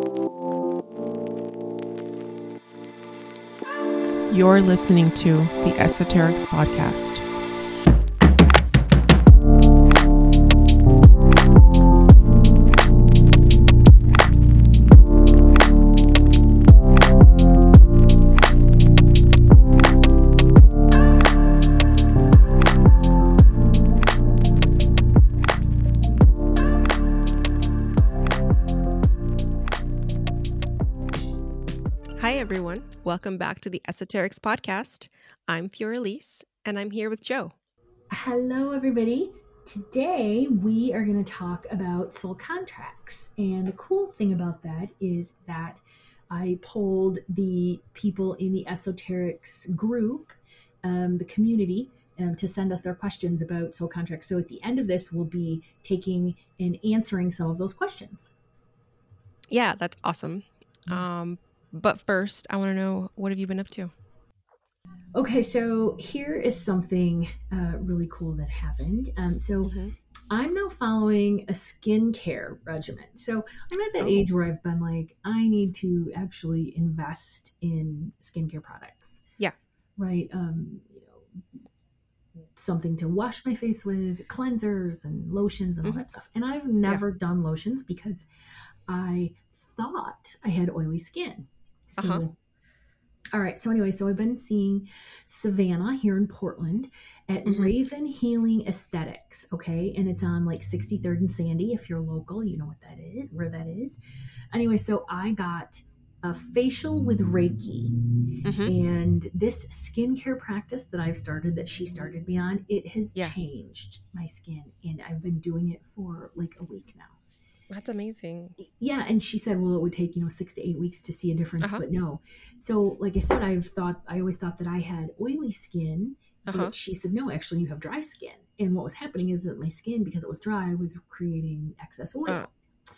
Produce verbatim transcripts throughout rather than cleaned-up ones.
You're listening to the Esoterics Podcast. Hi, everyone. Welcome back to the Esoterics Podcast. I'm Fiorelise, and I'm here with Joe. Hello, everybody. Today, we are going to talk about soul contracts. And the cool thing about that is that I polled the people in the Esoterics group, um, the community, um, to send us their questions about soul contracts. So at the end of this, we'll be taking and answering some of those questions. Yeah, that's awesome. Um, but first, I want to know, what have you been up to? Okay, so here is something uh, really cool that happened. Um, so Mm-hmm. I'm now following a skincare regimen. So I'm at that Oh. age where I've been like, I need to actually invest in skincare products. Yeah. Right. Um, you know, something to wash my face with, cleansers and lotions and all Mhm. that stuff. And I've never done lotions because I thought I had oily skin. So, Uh-huh. all right. So anyway, so I've been seeing Savannah here in Portland at Mhm. Raven Healing Aesthetics. Okay. And it's on like sixty-third and Sandy. If you're local, you know what that is, where that is. Anyway, so I got a facial with Reiki. Mhm. And this skincare practice that I've started, that she started me on, it has Yeah. changed my skin. And I've been doing it for like a week now. That's amazing. Yeah, and she said, well, it would take, you know, six to eight weeks to see a difference, Uh-huh. but no. So, like I said, I've thought, I always thought that I had oily skin, Uh-huh. but she said, no, actually, you have dry skin. And what was happening is that my skin, because it was dry, was creating excess oil. Uh,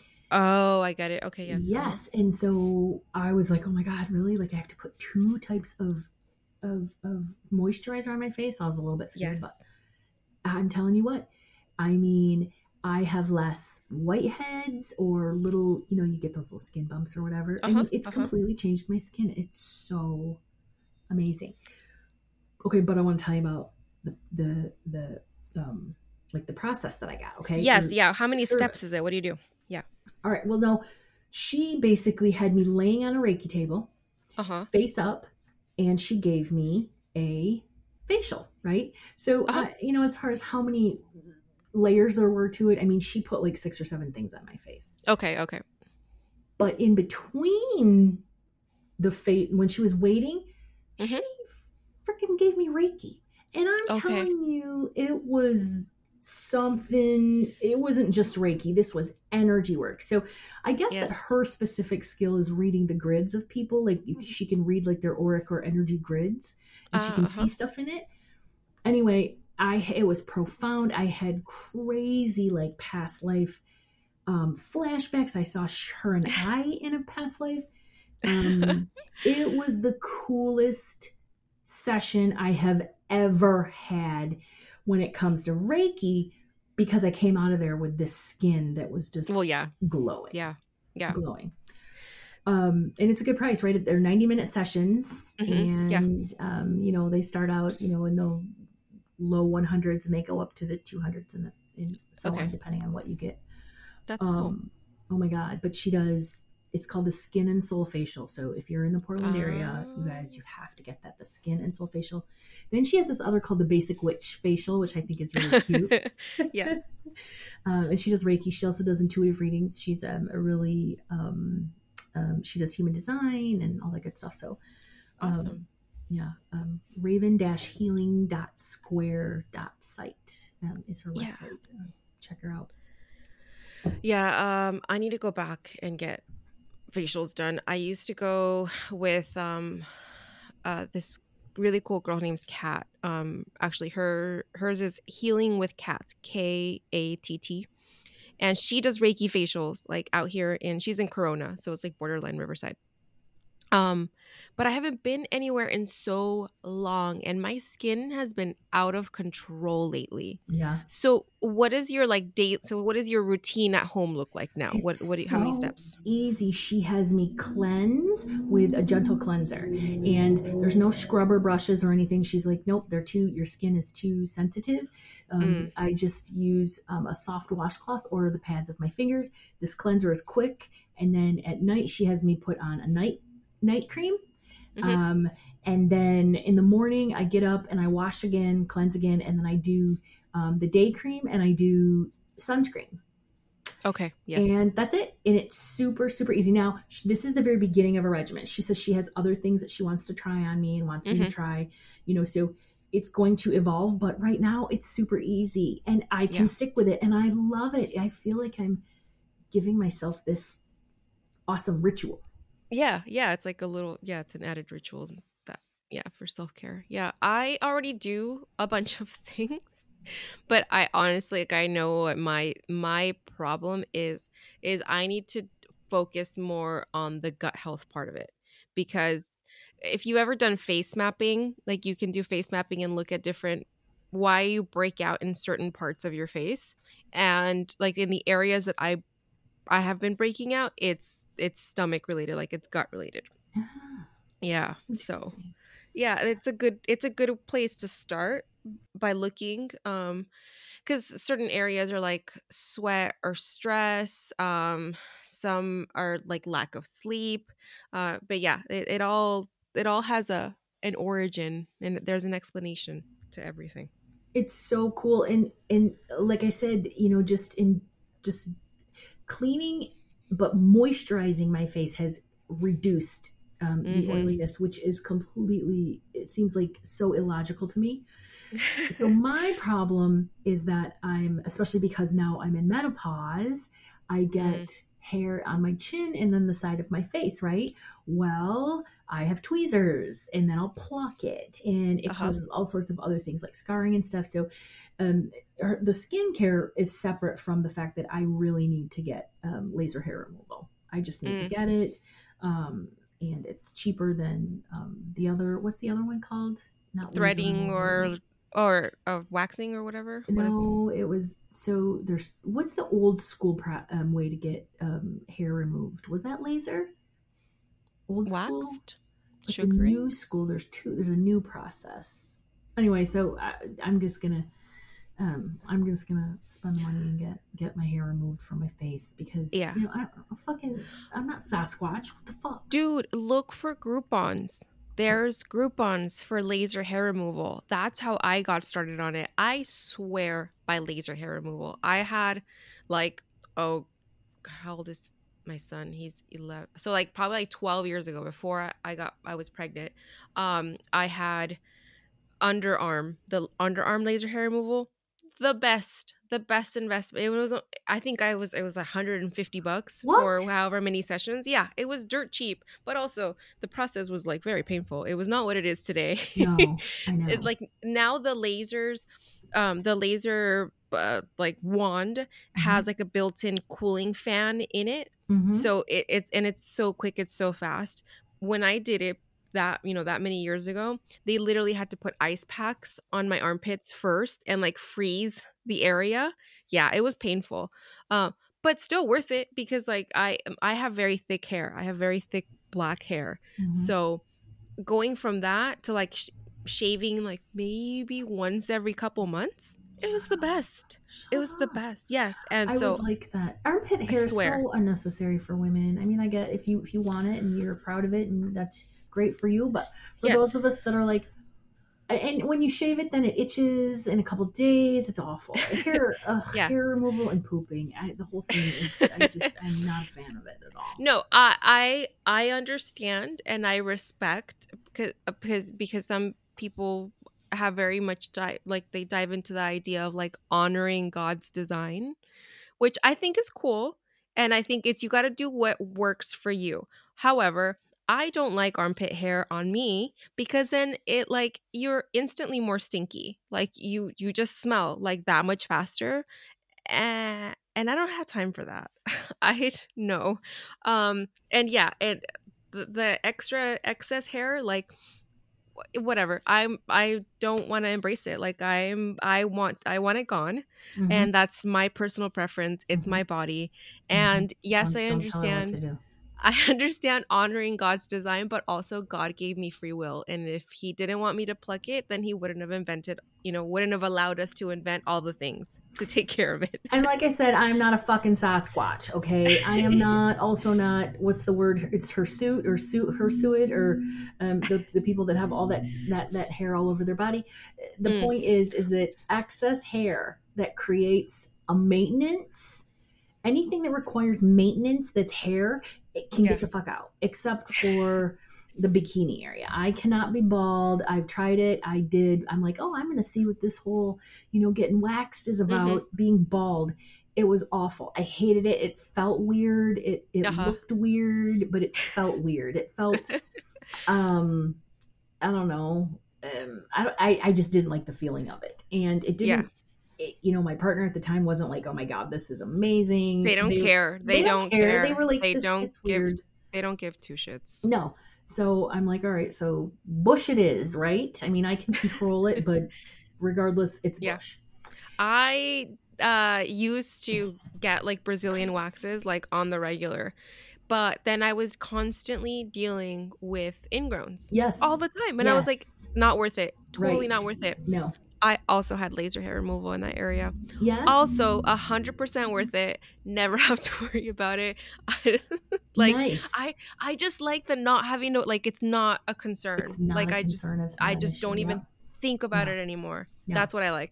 oh, I get it. Okay, yes. Yes, and so I was like, oh my God, really? Like I have to put two types of of, of moisturizer on my face? I was a little bit scared, Yes. but I'm telling you what, I mean, I have less whiteheads or little, you know, you get those little skin bumps or whatever. I Uh-huh, mean, it's uh-huh. completely changed my skin. It's so amazing. Okay, but I want to tell you about the the the um like the process that I got. Okay. Yes, Or yeah. How many service. steps is it? What do you do? Yeah. All right. Well, no, she basically had me laying on a Reiki table, Uh-huh. face up, and she gave me a facial. Right. So, Uh-huh. uh, you know, as far as how many layers there were to it, I mean, she put like six or seven things on my face. Okay, okay. But in between the fate, when she was waiting, Mhm. she freaking gave me Reiki. And I'm Okay. telling you, it was something, it wasn't just Reiki. This was energy work. So I guess that Yes. her specific skill is reading the grids of people. Like she can read like their auric or energy grids, and she Ah, can uh-huh. see stuff in it. Anyway, I it was profound. I had crazy like past life um, flashbacks. I saw her and I in a past life. Um, it was the coolest session I have ever had when it comes to Reiki, because I came out of there with this skin that was just Well, yeah. glowing. Yeah. Yeah. Glowing. Um, and it's a good price, right? They're ninety minute sessions, Mhm, yeah. and um, you know, they start out, you know, in the low one hundreds and they go up to the two hundreds and, the, and so Okay. on, depending on what you get. That's cool. Um, oh my God. But she does, it's called the Skin and Soul Facial. So if you're in the Portland area, you guys, you have to get that, the Skin and Soul Facial. Then she has this other called the Basic Witch Facial, which I think is really cute. Yeah. Um, and she does Reiki. She also does intuitive readings. She's um, a really, um, um, she does human design and all that good stuff. So, um, Awesome. yeah, um, raven dash healing dot square dot site um, is her Yeah. website. Uh, check her out. Yeah, um, I need to go back and get facials done. I used to go with um, uh, this really cool girl named Kat. Um, actually, her hers is Healing with Kat, K A T T, and she does Reiki facials like out here in. She's in Corona, so it's like borderline Riverside. Um, but I haven't been anywhere in so long, and my skin has been out of control lately. Yeah. So, what is your like date? So, what does your routine at home look like now? What what? It's do you- How many so steps? easy. She has me cleanse with a gentle cleanser, and there's no scrubber brushes or anything. She's like, nope, they're too, your skin is too sensitive. Um, Mm, I just use um, a soft washcloth or the pads of my fingers. This cleanser is quick. And then at night, she has me put on a night night cream. mm-hmm. Um, and then in the morning, I get up and I wash again, cleanse again, and then I do um, the day cream and I do sunscreen. Okay. Yes. And that's it. And it's super, super easy. Now, sh- this is the very beginning of a regimen. She says she has other things that she wants to try on me and wants me to Mm-hmm. try, you know, so it's going to evolve. But right now, it's super easy and I can Yeah. stick with it. And I love it. I feel like I'm giving myself this awesome ritual. Yeah. Yeah. It's like a little. Yeah. It's an added ritual that. Yeah, for self care. Yeah, I already do a bunch of things, but I honestly like I know what my my problem is is I need to focus more on the gut health part of it, because if you ever done face mapping, like you can do face mapping and look at different why you break out in certain parts of your face, and like in the areas that I I have been breaking out, it's it's stomach related, like it's gut related. Ah, Yeah. So, interesting. yeah, it's a good it's a good place to start by looking um cuz certain areas are like sweat or stress, um some are like lack of sleep. Uh but yeah, it, it all it all has a an origin, and there's an explanation to everything. It's so cool. And, and like I said, you know, just in just cleaning but moisturizing my face has reduced um, the Mhm. oiliness, which is completely, it seems like so illogical to me. So my problem is that I'm, especially because now I'm in menopause, I Mm. get hair on my chin and then the side of my face, right? Well, I have tweezers and then I'll pluck it and it Uh-huh. causes all sorts of other things like scarring and stuff. So um, her- the skincare is separate from the fact that I really need to get um, laser hair removal. I just need to Mm. get it. Um, and it's cheaper than um, the other, what's the other one called? Not laser Threading removal. or or uh, waxing or whatever. What is No, it was so there's what's the old school pra- um, way to get um, hair removed? Was that laser? Old school? waxed? But the Sugaring? new school, there's two. There's a new process. Anyway, so I, I'm just gonna um, I'm just gonna spend the money and get get my hair removed from my face because Yeah. you know I, I'm fucking I'm not Sasquatch. What the fuck? Dude, look for Groupons. There's Groupons for laser hair removal. That's how I got started on it. I swear by laser hair removal. I had like, oh, God, how old is my son? He's eleven. So like probably like twelve years ago, before I I got I was pregnant. Um I had underarm, the underarm laser hair removal, the best, the best investment. It was, I think I was, it was one hundred fifty bucks for What? however many sessions. Yeah, it was dirt cheap, but also the process was like very painful. It was not what it is today. No, I It, know. like now the lasers, um, the laser uh, like wand Mm-hmm. has like a built-in cooling fan in it, Mm-hmm. so it, it's and it's so quick, it's so fast. When I did it that you know that many years ago, they literally had to put ice packs on my armpits first and like freeze the area. Yeah, it was painful, uh, but still worth it, because like I I have very thick hair. I have very thick black hair, Mm-hmm. so going from that to like sh- shaving like maybe once every couple months, it Shut was the up. best. It Shut was the up. best. Yes, and I would so like that. Armpit I hair is swear, so unnecessary for women. I mean, I get if you if you want it and you're proud of it and that's great for you, but for yes, those of us that are like, and when you shave it, then it itches in a couple days. It's awful. Hair, ugh, yeah. hair removal and pooping. I, the whole thing is. I just I'm not a fan of it at all. No, I I I understand and I respect, because because because some people have very much di- like they dive into the idea of like honoring God's design, which I think is cool, and I think it's you got to do what works for you. However, I don't like armpit hair on me, because then it like you're instantly more stinky. Like you you just smell like that much faster, and and I don't have time for that. I know. Um and yeah, and the, the extra excess hair, like whatever. I'm I don't want to embrace it. Like I'm I want I want it gone. Mm-hmm. And that's my personal preference. It's Mm-hmm. my body. Mm-hmm. And yes, Don't, I don't tell her what to understand do. I understand honoring God's design, but also God gave me free will. And if he didn't want me to pluck it, then he wouldn't have invented, you know, wouldn't have allowed us to invent all the things to take care of it. And like I said, I'm not a fucking Sasquatch, okay? I am not, also not, what's the word? It's hirsute or suit, hirsuit, or um, the, the people that have all that, that that hair all over their body. The Mm. point is, is that excess hair that creates a maintenance, anything that requires maintenance that's hair, it can Yeah. get the fuck out, except for the bikini area. I cannot be bald. I've tried it. I did. I'm like, oh, I'm going to see what this whole, you know, getting waxed is about, being bald. It was awful. I hated it. It felt weird. It it Uh-huh. looked weird, but it felt weird. It felt, um, I don't know. Um, I, I, I just didn't like the feeling of it. And it Yeah. didn't, it, you know, my partner at the time wasn't like, oh my God, this is amazing. They don't care. They, don't care. They were like, They this, don't it's give weird. they don't give two shits. No. So I'm like, all right, so bush it is, right? I mean, I can control it, but regardless, it's Yeah. bush. I uh used to get like Brazilian waxes like on the regular, but then I was constantly dealing with ingrowns Yes. all the time, and I was like, Yes. not worth it. Totally Right. not worth it. No. I also had laser hair removal in that area. Yes. Also, a hundred percent worth it. Never have to worry about it. I, like Nice. I, I just like the not having to, like, it's not a concern. It's not like a I just, concern. It's I not an just issue. don't even Yeah. think about No. it anymore. No. That's what I like.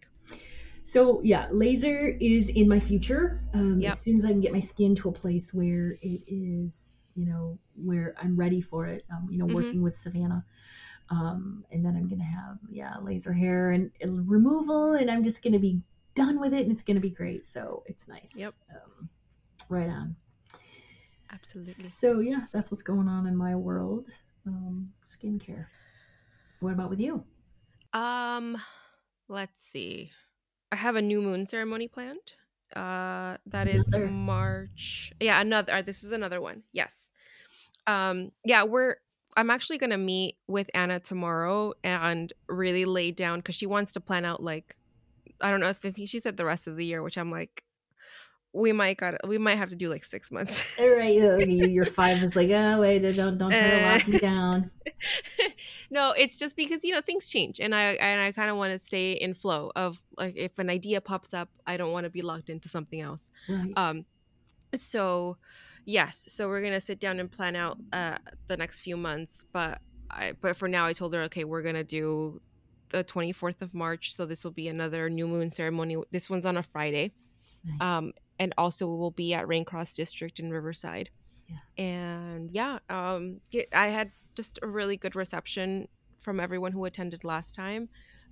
So yeah, laser is in my future. Um, Yep. As soon as I can get my skin to a place where it is, you know, where I'm ready for it. Um, you know, Mhm. working with Savannah. Um, and then I'm gonna have yeah laser hair and, and removal, and I'm just gonna be done with it, and it's gonna be great. So it's nice. Yep. Um, right on. Absolutely. So yeah, that's what's going on in my world. Um, skincare. What about with you? Um, let's see. I have a new moon ceremony planned. Uh, that is Another. March. Yeah, another. uh, This is another one. Yes. Um, yeah, we're. I'm actually gonna meet with Anna tomorrow and really lay down because she wants to plan out like, I don't know if I think she said the rest of the year, which I'm like, we might got we might have to do like six months. All right, your five is like, oh wait, don't don't try to lock me down. No, it's just because, you know, things change, and I and I kind of want to stay in flow of like, if an idea pops up, I don't want to be locked into something else. Right. Um, so yes, so we're gonna sit down and plan out uh the next few months, but I but for now I told her, okay, we're gonna do the twenty-fourth of March, so this will be another new moon ceremony. This one's on a Friday. Nice. Um, and also we'll be at Raincross District in Riverside. Yeah. And yeah, um, it- I had just a really good reception from everyone who attended last time,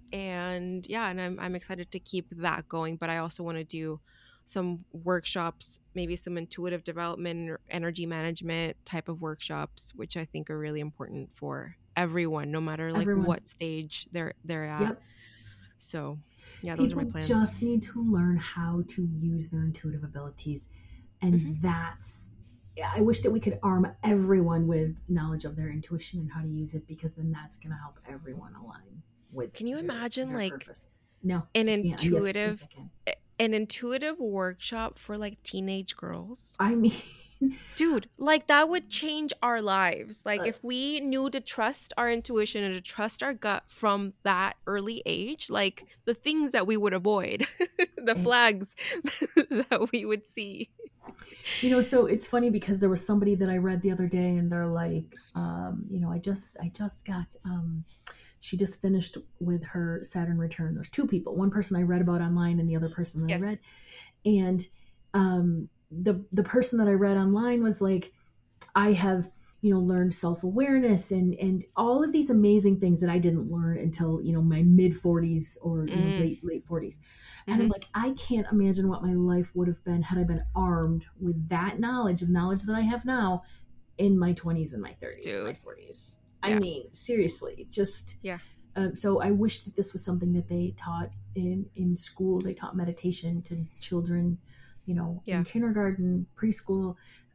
and yeah, and I'm I'm excited to keep that going. But I also want to do some workshops, maybe some intuitive development or energy management type of workshops, which I think are really important for everyone, no matter like Everyone. what stage they're they're at. Yep. So yeah, those People are my plans. just need to learn how to use their intuitive abilities, and Mhm. that's. I wish that we could arm everyone with knowledge of their intuition and how to use it, because then that's going to help everyone align with. Can you their, imagine their like purpose. No, an I can't. Yes, intuitive yes, I can. an intuitive workshop for like teenage girls? I mean, Dude, like that would change our lives. Like Uh, if we knew to trust our intuition and to trust our gut from that early age, like the things that we would avoid, the Mm. flags that we would see. you know, so it's funny because there was somebody that I read the other day, and they're like, um, you know, I just, I just got, um, she just finished with her Saturn return. There's two people, one person I read about online and the other person that Yes. I read. And, um, the, the person that I read online was like, I have, you know, learned self-awareness and, and all of these amazing things that I didn't learn until, you know, my mid forties or, you know, Mm. late, late forties. And I'm Mhm. like, I can't imagine what my life would have been had I been armed with that knowledge, the knowledge that I have now in my twenties and my thirties, and my Dude. forties. Yeah. I mean, seriously, just, Yeah. um, so I wish that this was something that they taught in, in school. They taught meditation to children, you know, Yeah. in kindergarten, preschool.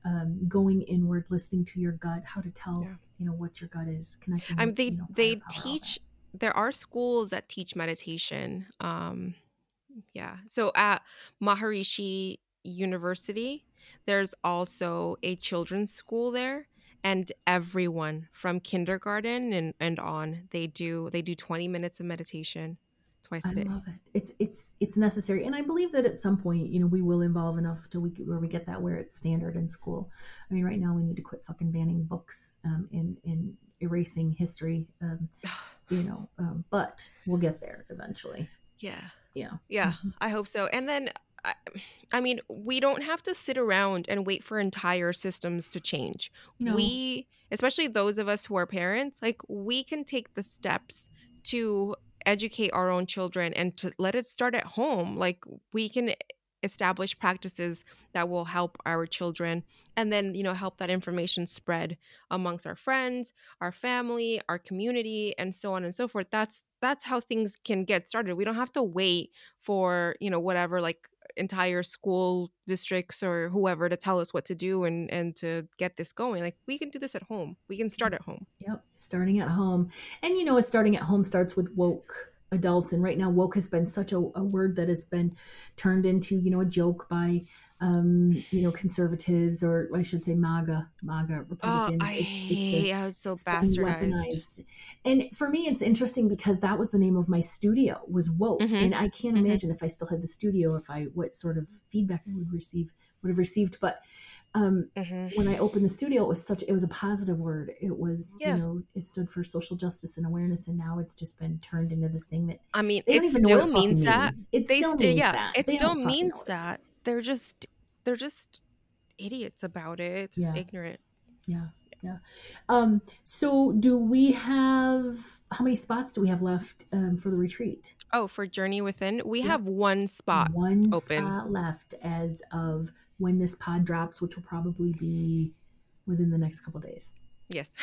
um, going inward, listening to your gut, how to tell, Yeah. you know, what your gut is, connecting Um, with, they you know, higher they power, all that. teach. There are schools that teach meditation. Um, yeah. So at Maharishi University, there's also a children's school there, and everyone from kindergarten and, and on, they do they do twenty minutes of meditation twice I a day. love it. It's it's it's necessary, and I believe that at some point, you know, we will evolve enough to we where we get that where it's standard in school. I mean, right now we need to quit fucking banning books um, and and erasing history, um, you know. Um, but we'll get there eventually. Yeah. Yeah. Yeah, Mhm. I hope so. And then, I, I mean, we don't have to sit around and wait for entire systems to change. No. We, especially those of us who are parents, like we can take the steps to educate our own children and to let it start at home. Like we can establish practices that will help our children and then, you know, help that information spread amongst our friends, our family, our community, and so on and so forth. That's that's how things can get started. We don't have to wait for, you know, whatever, like entire school districts or whoever to tell us what to do and and to get this going. Like we can do this at home. We can start at home. Yep. Starting at home, and you know, starting at home starts with woke adults. And right now, woke has been such a, a word that has been turned into, you know, a joke by, um, you know, conservatives, or I should say MAGA, MAGA Oh, Republicans. I It's it's hate a how it's so it's been bastardized. weaponized. And for me, it's interesting because that was the name of my studio, was woke. Mm-hmm. And I can't Mm-hmm. imagine if I still had the studio, if I, what sort of feedback I would receive, would have received. But um, Mm-hmm. when I opened the studio, it was such, it was a positive word. It was, Yeah. you know, it stood for social justice and awareness. And now it's just been turned into this thing that I mean, they don't it even know what still it fucking means that. means. It They still st- means yeah, that. it They still don't fucking know means what it that. means. They're just they're just idiots about it. Just Yeah. ignorant. Yeah. Yeah. Um, so do we have, how many spots do we have left um, for the retreat? Oh, for Journey Within, we Yep. have one spot One open. spot left as of when this pod drops, which will probably be within the next couple days. Yes.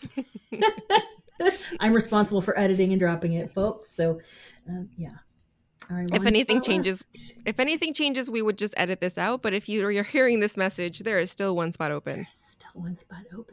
I'm responsible for editing and dropping it, folks. So, um, yeah. All right. If one anything spot changes, left. if anything changes, we would just edit this out. But if you, you're hearing this message, there is still one spot open. There's still one spot open.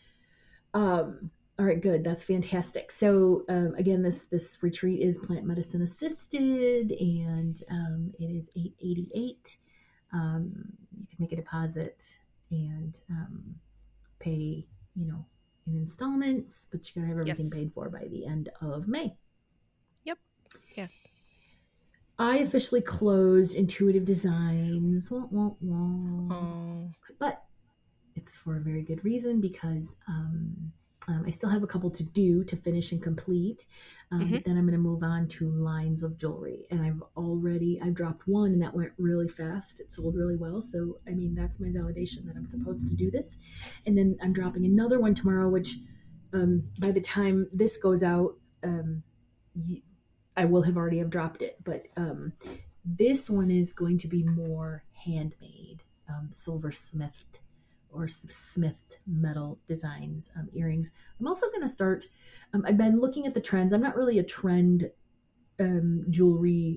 Um, all right, good. That's fantastic. So um, again, this this retreat is plant medicine assisted, and um, it is eight eighty-eight. Um, you can make a deposit and um, pay, you know, in installments, but you gotta have everything Yes. paid for by the end of May. Yep. Yes. I officially closed Intuitive Designs. Wah, wah, wah. Oh. But it's for a very good reason, because um, um, I still have a couple to do to finish and complete. Um, Mhm. But then I'm going to move on to lines of jewelry. And I've already, I've dropped one and that went really fast. It sold really well. So, I mean, that's my validation that I'm supposed to do this. And then I'm dropping another one tomorrow, which um, by the time this goes out, um, you, I will have already have dropped it. But um, this one is going to be more handmade, um, silversmithed or smithed metal designs, um, earrings. I'm also going to start, um, I've been looking at the trends. I'm not really a trend um, jewelry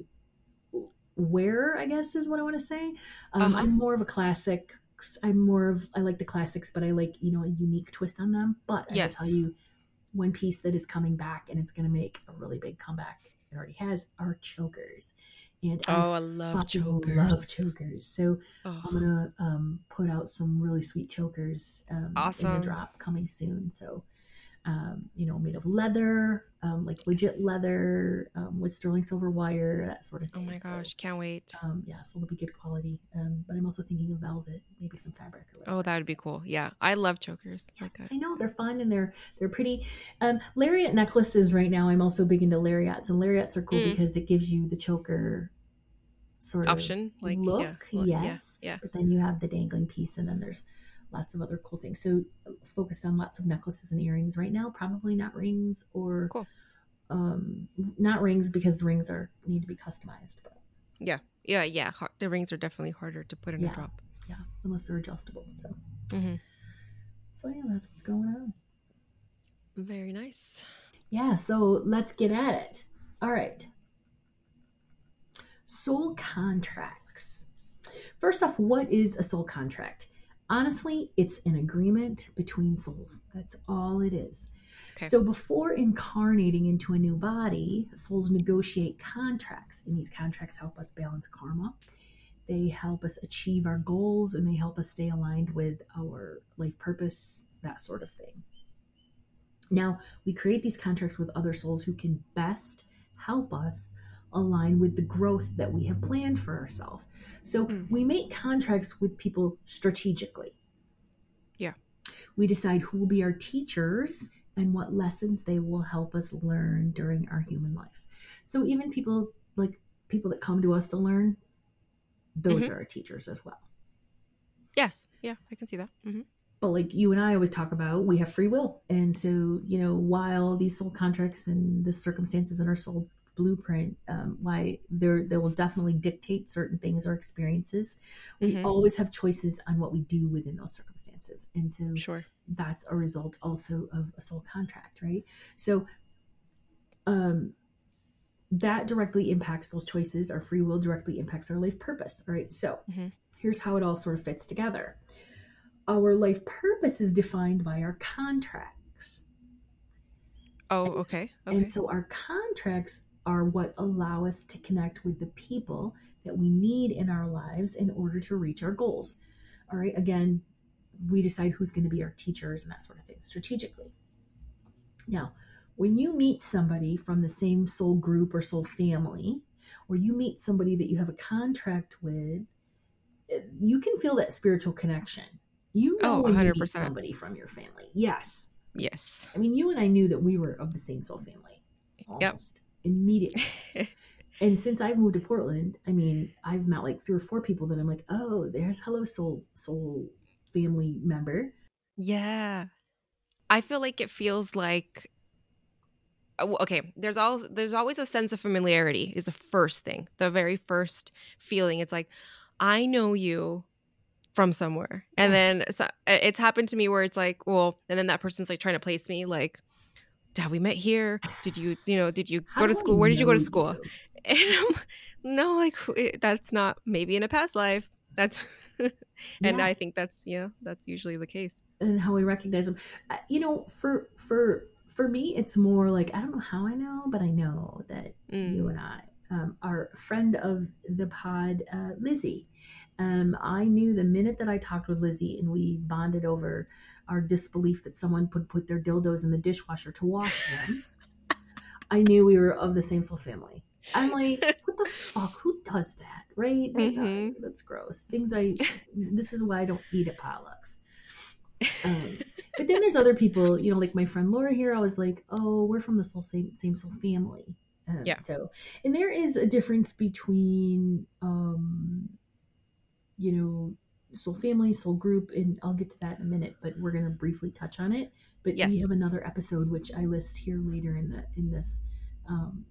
wearer, I guess is what I want to say. Um, Uh-huh. I'm more of a classic. I'm more of, I like the classics, but I like, you know, a unique twist on them. But I Yes. will tell you one piece that is coming back, and it's going to make a really big comeback. It already has, are chokers. And Oh, I love fucking chokers. love chokers. So Oh. I'm gonna um, put out some really sweet chokers um, in Awesome. the drop coming soon. So, um, you know, made of leather, um, like legit Yes. leather um, with sterling silver wire, that sort of Oh thing. my So, gosh, can't wait. um, yeah, so it'll be good quality. Um, but I'm also thinking of velvet, maybe some fabric or whatever. Oh, that would be cool. Yeah, I love chokers. Yes, Like I know they're fun and they're they're pretty. Um, lariat necklaces right now. I'm also big into lariats, and lariats are cool Mm. because it gives you the choker sort of option, like look, yeah, well, yeah, yes, yeah. but then you have the dangling piece, and then there's lots of other cool things. So focused on lots of necklaces and earrings right now. Probably not rings or Cool. um, not rings because the rings are need to be customized. But Yeah, yeah, yeah. Har- The rings are definitely harder to put in Yeah. a drop. yeah, unless they're adjustable. So hmm so yeah, that's what's going on. Very nice. Yeah, so let's get at it. All right. Soul contracts. First off, what is a soul contract? Honestly, it's an agreement between souls. That's all it is. Okay. So before incarnating into a new body, souls negotiate contracts, and these contracts help us balance karma. They help us achieve our goals, and they help us stay aligned with our life purpose, that sort of thing. Now, we create these contracts with other souls who can best help us align with the growth that we have planned for ourselves. So Mm. we make contracts with people strategically. Yeah. We decide who will be our teachers and what lessons they will help us learn during our human life. So even people like people that come to us to learn, those Mhm. are our teachers as well. Yes. Yeah, I can see that. Mm-hmm. But like you and I always talk about, we have free will. And so, you know, while these soul contracts and the circumstances in our soul blueprint, um, why they're, they will definitely dictate certain things or experiences, we Mhm. always have choices on what we do within those circumstances. And so Sure. that's a result also of a soul contract, right? So um, that directly impacts those choices. Our free will directly impacts our life purpose, right? So Mhm. here's how it all sort of fits together. Our life purpose is defined by our contracts. Oh, okay. Okay. And so our contracts are what allow us to connect with the people that we need in our lives in order to reach our goals. All right. Again, we decide who's going to be our teachers and that sort of thing strategically. Now, when you meet somebody from the same soul group or soul family, or you meet somebody that you have a contract with, you can feel that spiritual connection. You know Oh, when you one hundred meet percent. somebody from your family. Yes. Yes. I mean, you and I knew that we were of the same soul family almost Yep. immediately. And since I've moved to Portland, I mean, I've met like three or four people that I'm like, oh, there's hello soul soul family member. Yeah. I feel like it feels like okay, there's all there's always a sense of familiarity is the first thing. The very first feeling. It's like I know you from somewhere. And Yeah. then so, it's happened to me where it's like, well, and then that person's like trying to place me like, have we met here? Did you, you know, did you How go to do I school? Where did you go know to school? you? And I'm, no, like that's not maybe in a past life. That's, and Yeah. I think that's, you know, that's usually the case. And how we recognize them. Uh, you know, for for for me, it's more like I don't know how I know, but I know that Mm. you and I, um, our friend of the pod, uh, Lizzie. Um, I knew the minute that I talked with Lizzie and we bonded over our disbelief that someone would put their dildos in the dishwasher to wash them. I knew we were of the same soul family. I'm like, what the fuck? Who does that? Right? Mm-hmm. That's gross. Things I. This is why I don't eat at potlucks. Um, but then there's other people, you know, like my friend Laura here. I was like, oh, we're from the soul same same soul family. Um, Yeah. So, and there is a difference between, um, you know, soul family, soul group, and I'll get to that in a minute. But we're gonna briefly touch on it. But Yes. we have another episode which I list here later in the in this, um,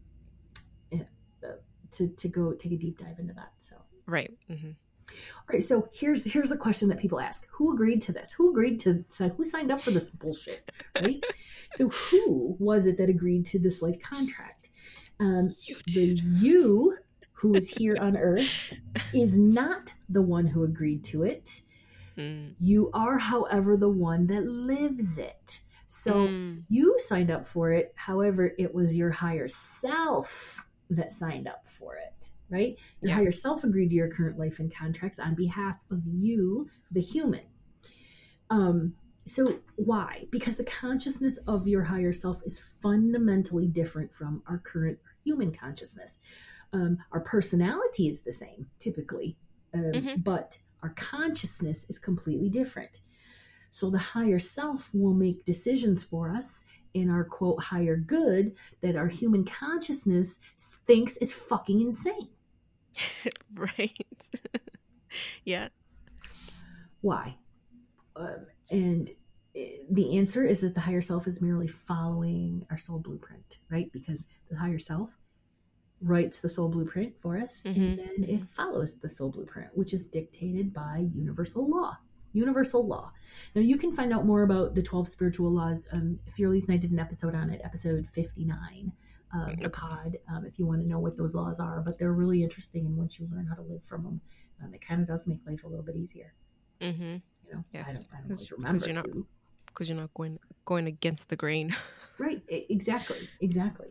to to go take a deep dive into that. So right. Mm-hmm. All right, so here's here's the question that people ask: Who agreed to this? Who agreed to? Who signed up for this bullshit? Right. So who was it that agreed to this life contract? Um, You the did. you who is here on Earth is not the one who agreed to it. Mm. You are, however, the one that lives it. So Mm. you signed up for it. However, it was your higher self that signed up for it. Right? Your Yeah. higher self agreed to your current life and contracts on behalf of you, the human. Um, so why? Because the consciousness of your higher self is fundamentally different from our current human consciousness. Um, our personality is the same, typically, um, Mm-hmm. but our consciousness is completely different. So the higher self will make decisions for us in our quote higher good that our human consciousness thinks is fucking insane. Right. Yeah. Why? Um, and the answer is that the higher self is merely following our soul blueprint, right? Because the higher self writes the soul blueprint for us, mm-hmm. and then mm-hmm. it follows the soul blueprint, which is dictated by universal law. Universal law. Now, you can find out more about the twelve spiritual laws. Um, Fearless and I did an episode on it, episode fifty-nine of the pod, um, if you want to know what those laws are. But they're really interesting, and once you learn how to live from them, um, it kind of does make life a little bit easier. Mm-hmm. You know, I Yes, don't, I don't because always remember you're not to. because you're not going going against the grain. Right. E- Exactly. Exactly.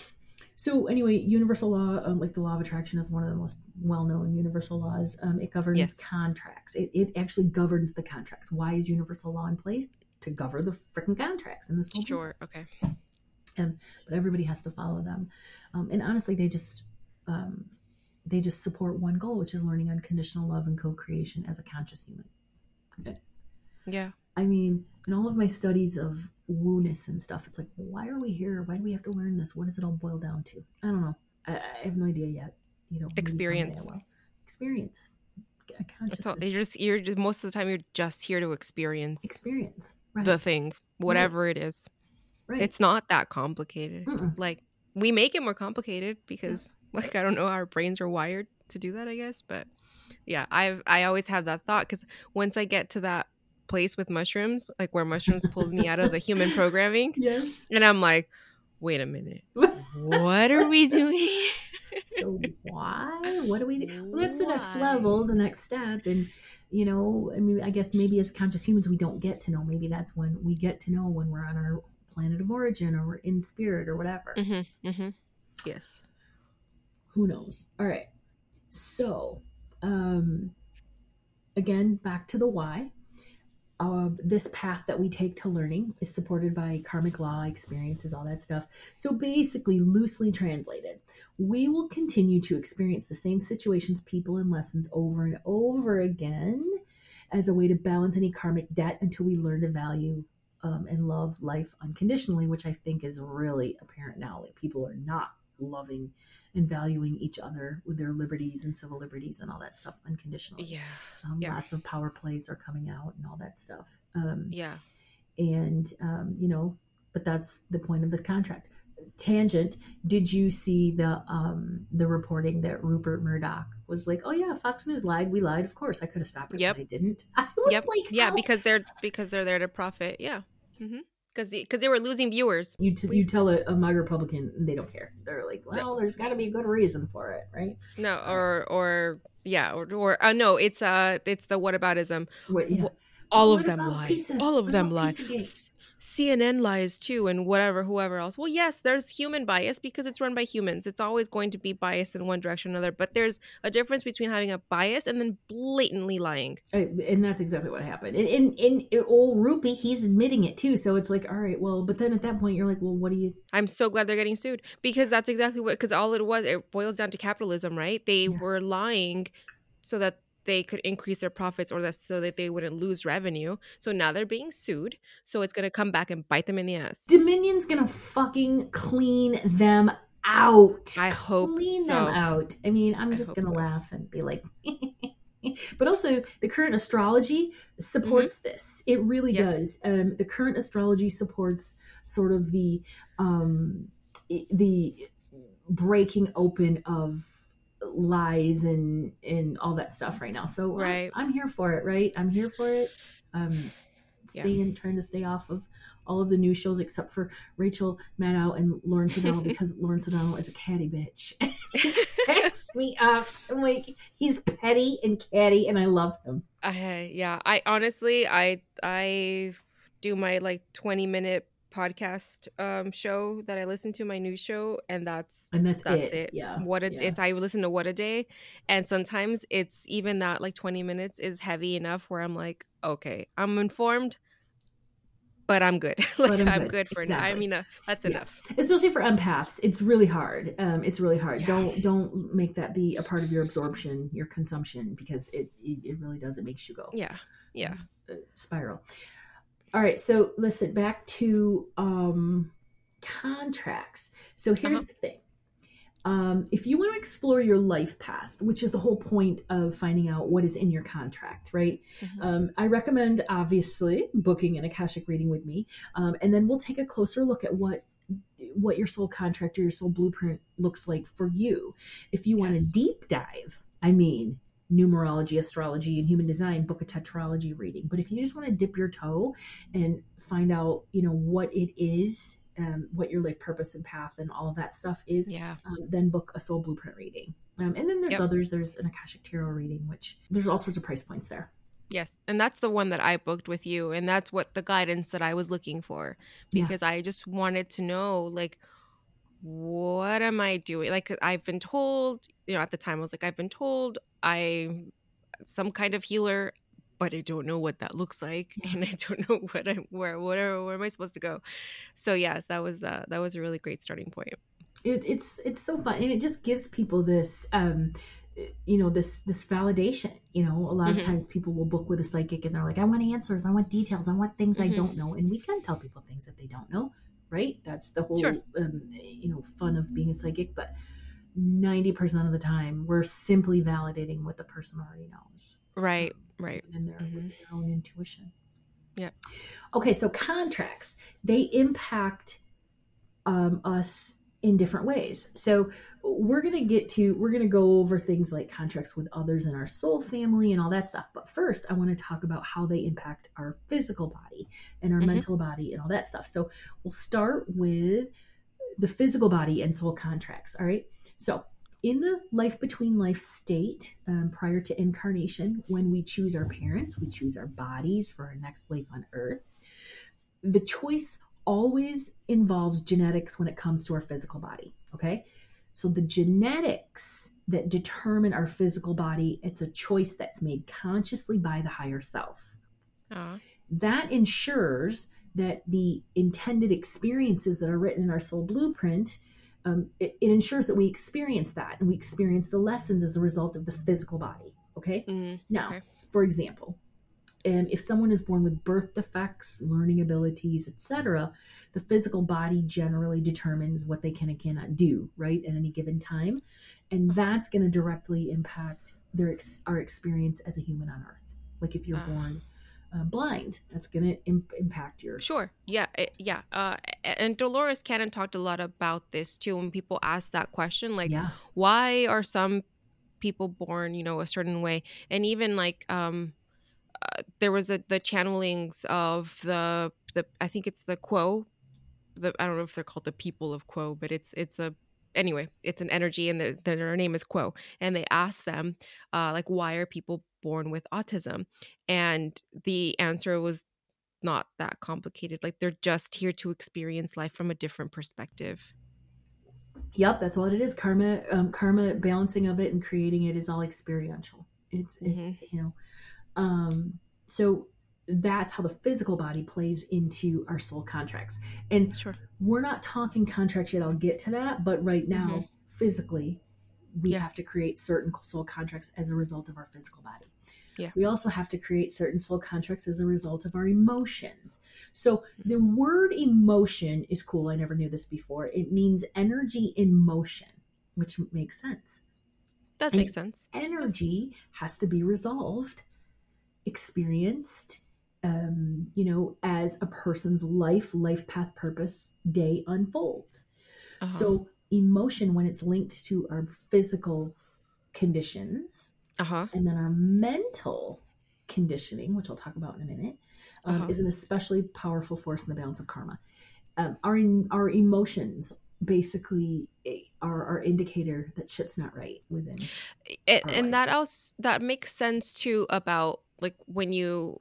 So anyway, universal law, um, like the law of attraction, is one of the most well-known universal laws. Um, it governs Yes. contracts. It, it actually governs the contracts. Why is universal law in place? To govern the freaking contracts in this whole Sure. business. Okay. Um, but everybody has to follow them. Um, and honestly, they just um, they just support one goal, which is learning unconditional love and co-creation as a conscious human. Okay. Yeah. I mean, in all of my studies of woo-ness and stuff, it's like, why are we here? Why do we have to learn this? What does it all boil down to? I don't know. I, I have no idea yet. You know, maybe someday I Experience. will. Experience. A That's all. consciousness. You're just you're just, most of the time you're just here to experience Experience. Right. the thing, whatever it is. Right. It's not that complicated. Mm-mm. Like we make it more complicated because like I don't know, our brains are wired to do that, I guess. But yeah, I've I always have that thought because once I get to that place with mushrooms, like where mushrooms pulls me out of the human programming, Yes. and I'm like, wait a minute, what are we doing? So why? What do we do? Well, that's the next Why? level, the next step. And, you know, I mean, I guess maybe as conscious humans, we don't get to know. Maybe that's when we get to know when we're on our planet of origin or we're in spirit or whatever. Mm-hmm, mm-hmm. Yes. Who knows? All right. So, um, again, back to the why. Uh, this path that we take to learning is supported by karmic law, experiences, all that stuff. So basically, loosely translated, we will continue to experience the same situations, people, and lessons over and over again as a way to balance any karmic debt until we learn to value um, and love life unconditionally, which I think is really apparent now. Like people are not loving and valuing each other with their liberties and civil liberties and all that stuff unconditionally. Yeah. Um, Yeah. Lots of power plays are coming out and all that stuff. Um, Yeah. and, um, you know, but that's the point of the contract. Tangent. Did you see the um, the reporting that Rupert Murdoch was like, oh yeah, Fox News lied. We lied. Of course, I could have stopped it, Yep. but I didn't. I was Yep. like, Yeah, how- because they're because they're there to profit. Yeah. Mm-hmm. Because because they were losing viewers. You, t- We- you tell a, a MAGA Republican and they don't care. They're like, well, there's got to be a good reason for it, right? No, or or yeah, or or uh, no, it's uh, it's the whataboutism. What, yeah. Wh- All What of them about lie. pizza? All of What them about lie. Pizzagate? S- C N N lies too, and whatever, whoever else. Well, yes, there's human bias because it's run by humans. It's always going to be biased in one direction or another. But there's a difference between having a bias and then blatantly lying. And that's exactly what happened. And, and, and old Rupee, he's admitting it too. So it's like, all right, well, but then at that point, you're like, well, what do you? I'm so glad they're getting sued because that's exactly what. Because all it was, it boils down to capitalism, right? They Yeah. were lying so that they could increase their profits or that so that they wouldn't lose revenue. So now they're being sued. So it's going to come back and bite them in the ass. Dominion's gonna fucking clean them out. I hope clean so. them out. I mean, I'm I just hope gonna so. laugh and be like, but also the current astrology supports this. It really Yes. does. Um, the current astrology supports sort of the um, i- the breaking open of lies and and all that stuff right now. So I- Right. I'm here for it. Right, I'm here for it. Um, Yeah. staying trying to stay off of all of the new shows except for Rachel Maddow and Lawrence O'Donnell because Lawrence O'Donnell is a catty bitch. Cracks me up. I'm like, he's petty and catty, and I love him. I yeah. I honestly, I I do my like twenty minute podcast um show that I listen to, my news show, and that's And that's, that's it. it. Yeah. What a, yeah. it's I listen to What a Day, and sometimes it's even that like twenty minutes is heavy enough where I'm like, okay, I'm informed, but I'm good. like But I'm I'm, good. good, for now. I Exactly. mean, uh, that's Yeah. enough. Especially for empaths, it's really hard. Um, it's really hard. Yeah. Don't don't make that be a part of your absorption, your consumption, because it it, it really does. It makes you go Yeah, yeah. uh, spiral. All right, so listen, back to um, contracts. So here's Uh-huh. the thing. Um, if you want to explore your life path, which is the whole point of finding out what is in your contract, right? Mhm. Um, I recommend, obviously, booking an Akashic reading with me. Um, and then we'll take a closer look at what what your soul contract or your soul blueprint looks like for you. If you want Yes. to deep dive, I mean, numerology, astrology, and human design, book a tetralogy reading. But if you just want to dip your toe and find out, you know, what it is, um, what your life purpose and path and all of that stuff is, Yeah. um, then book a soul blueprint reading. Um, and then there's Yep. others. There's an Akashic Tarot reading, which there's all sorts of price points there. Yes. And that's the one that I booked with you. And that's what the guidance that I was looking for, Yeah. because I just wanted to know, like, what am I doing? Like, 'cause I've been told, you know, at the time I was like, I've been told I'm some kind of healer, but I don't know what that looks like. Yeah. And I don't know what I'm, where, where, where am I supposed to go? So yes, that was, uh, that was a really great starting point. It, it's it's so fun, and it just gives people this um you know this this validation. You know, a lot of Mm-hmm. times people will book with a psychic and they're like, I want answers, I want details, I want things I Mm-hmm. don't know. And we can tell people things that they don't know, right? That's the whole Sure. um, you know fun of being a psychic. But ninety percent of the time we're simply validating what the person already knows, Right. Right. and their, Mm-hmm. with their own intuition. Yeah. Okay, so contracts, they impact um, us in different ways. So we're going to get to, we're going to go over things like contracts with others in our soul family and all that stuff. But first, I want to talk about how they impact our physical body and our Mhm. mental body and all that stuff. So we'll start with the physical body and soul contracts. All right. So in the life between life state, um, prior to incarnation, when we choose our parents, we choose our bodies for our next life on earth. The choice always involves genetics when it comes to our physical body. Okay. So the genetics that determine our physical body, it's a choice that's made consciously by the higher self. Uh, That ensures that the intended experiences that are written in our soul blueprint, um, it, it ensures that we experience that, and we experience the lessons as a result of the physical body. Okay. mm, Now, okay. for example, um, if someone is born with birth defects, learning abilities, et cetera, the physical body generally determines what they can and cannot do, right, at any given time. And that's going to directly impact their ex- our experience as a human on Earth. Like if you're Uh, born uh, blind, that's going to imp- impact your... Sure. Yeah. it- yeah. Uh, a- and Dolores Cannon talked a lot about this too. When people ask that question, like, Yeah. why are some people born, you know, a certain way? And even like, um, uh, there was a, the channelings of the, the, I think it's the Quo, the, I don't know if they're called the people of Quo, but it's, it's a, anyway, it's an energy, and their, their name is Quo. And they asked them, uh, like, why are people born with autism? And the answer was not that complicated. Like, they're just here to experience life from a different perspective. Yep, that's what it is. Karma, um, karma balancing of it and creating it is all experiential. It's, it's Mhm. you know, um, so that's how the physical body plays into our soul contracts. And Sure. we're not talking contracts yet. I'll get to that. But right now, Mhm. physically, we Yeah. have to create certain soul contracts as a result of our physical body. Yeah. We also have to create certain soul contracts as a result of our emotions. So the word emotion is cool. I never knew this before. It means energy in motion, which makes sense. That And makes sense. energy has to be resolved, experienced, um, you know, as a person's life, life path, purpose day unfolds. Uh-huh. So emotion, when it's linked to our physical conditions, Uh-huh. and then our mental conditioning, which I'll talk about in a minute, um, Uh-huh. is an especially powerful force in the balance of karma. Um, our our emotions basically are our indicator that shit's not right within. And, our and life. that else, that makes sense too, about like when you,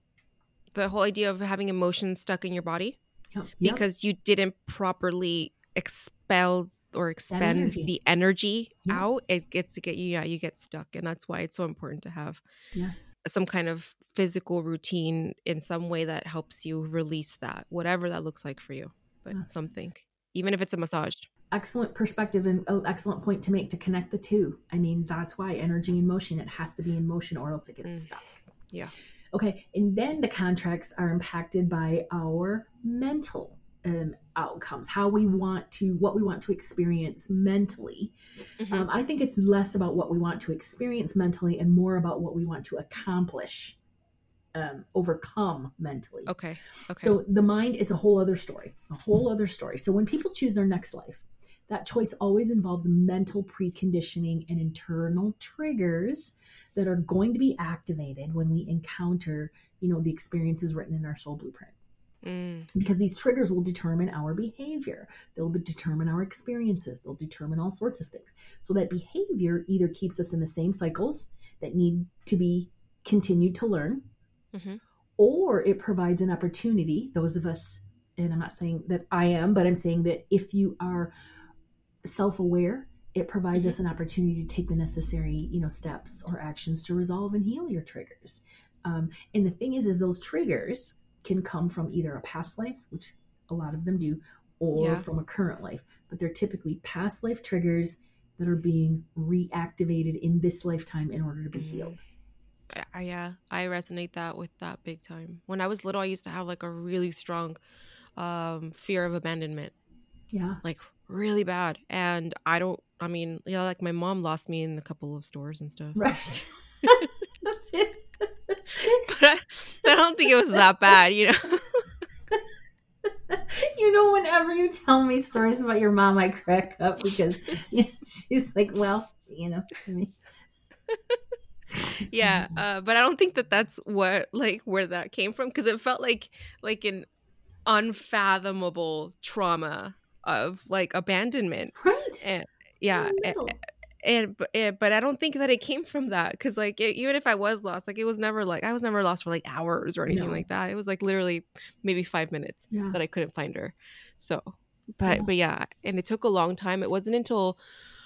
the whole idea of having emotions stuck in your body Yep, yep. because you didn't properly expel or expend energy. the energy Yep. out, it gets to get you, yeah, you get stuck. And that's why it's so important to have Yes. some kind of physical routine in some way that helps you release that, whatever that looks like for you, but Yes. something, even if it's a massage. Excellent perspective and an excellent point to make to connect the two. I mean, that's why energy in motion, it has to be in motion or else it gets Mm. stuck. Yeah. Okay, and then the contracts are impacted by our mental um, outcomes, how we want to, what we want to experience mentally. Mhm. Um, I think it's less about what we want to experience mentally and more about what we want to accomplish, um, overcome mentally. Okay. Okay. So the mind, it's a whole other story, a whole other story. So when people choose their next life, that choice always involves mental preconditioning and internal triggers that are going to be activated when we encounter, you know, the experiences written in our soul blueprint. Mm. Because these triggers will determine our behavior. They'll determine our experiences. They'll determine all sorts of things. So that behavior either keeps us in the same cycles that need to be continued to learn, Mm-hmm. or it provides an opportunity, those of us, and I'm not saying that I am, but I'm saying that if you are self-aware, it provides Mm-hmm. us an opportunity to take the necessary, you know, steps or actions to resolve and heal your triggers. Um, and the thing is, is those triggers can come from either a past life, which a lot of them do, or Yeah. from a current life. But they're typically past life triggers that are being reactivated in this lifetime in order to be Mm. healed. I, I- yeah, I resonate that with that big time. When I was little, I used to have like a really strong um fear of abandonment, Yeah. like really bad. And I don't, I mean, yeah, like my mom lost me in a couple of stores and stuff. Right. But I, I don't think it was that bad, you know? You know, whenever you tell me stories about your mom, I crack up because you know, she's like, well, you know. I mean. Yeah, uh, but I don't think that that's what, like, where that came from, because it felt like like an unfathomable trauma of like abandonment. Right. And yeah, In the and, middle. and but it, but I don't think that it came from that, because like it, even if I was lost, like it was never like I was never lost for like hours or anything No. like that. It was like literally maybe five minutes Yeah. that I couldn't find her. So, but Yeah. but yeah, and it took a long time. It wasn't until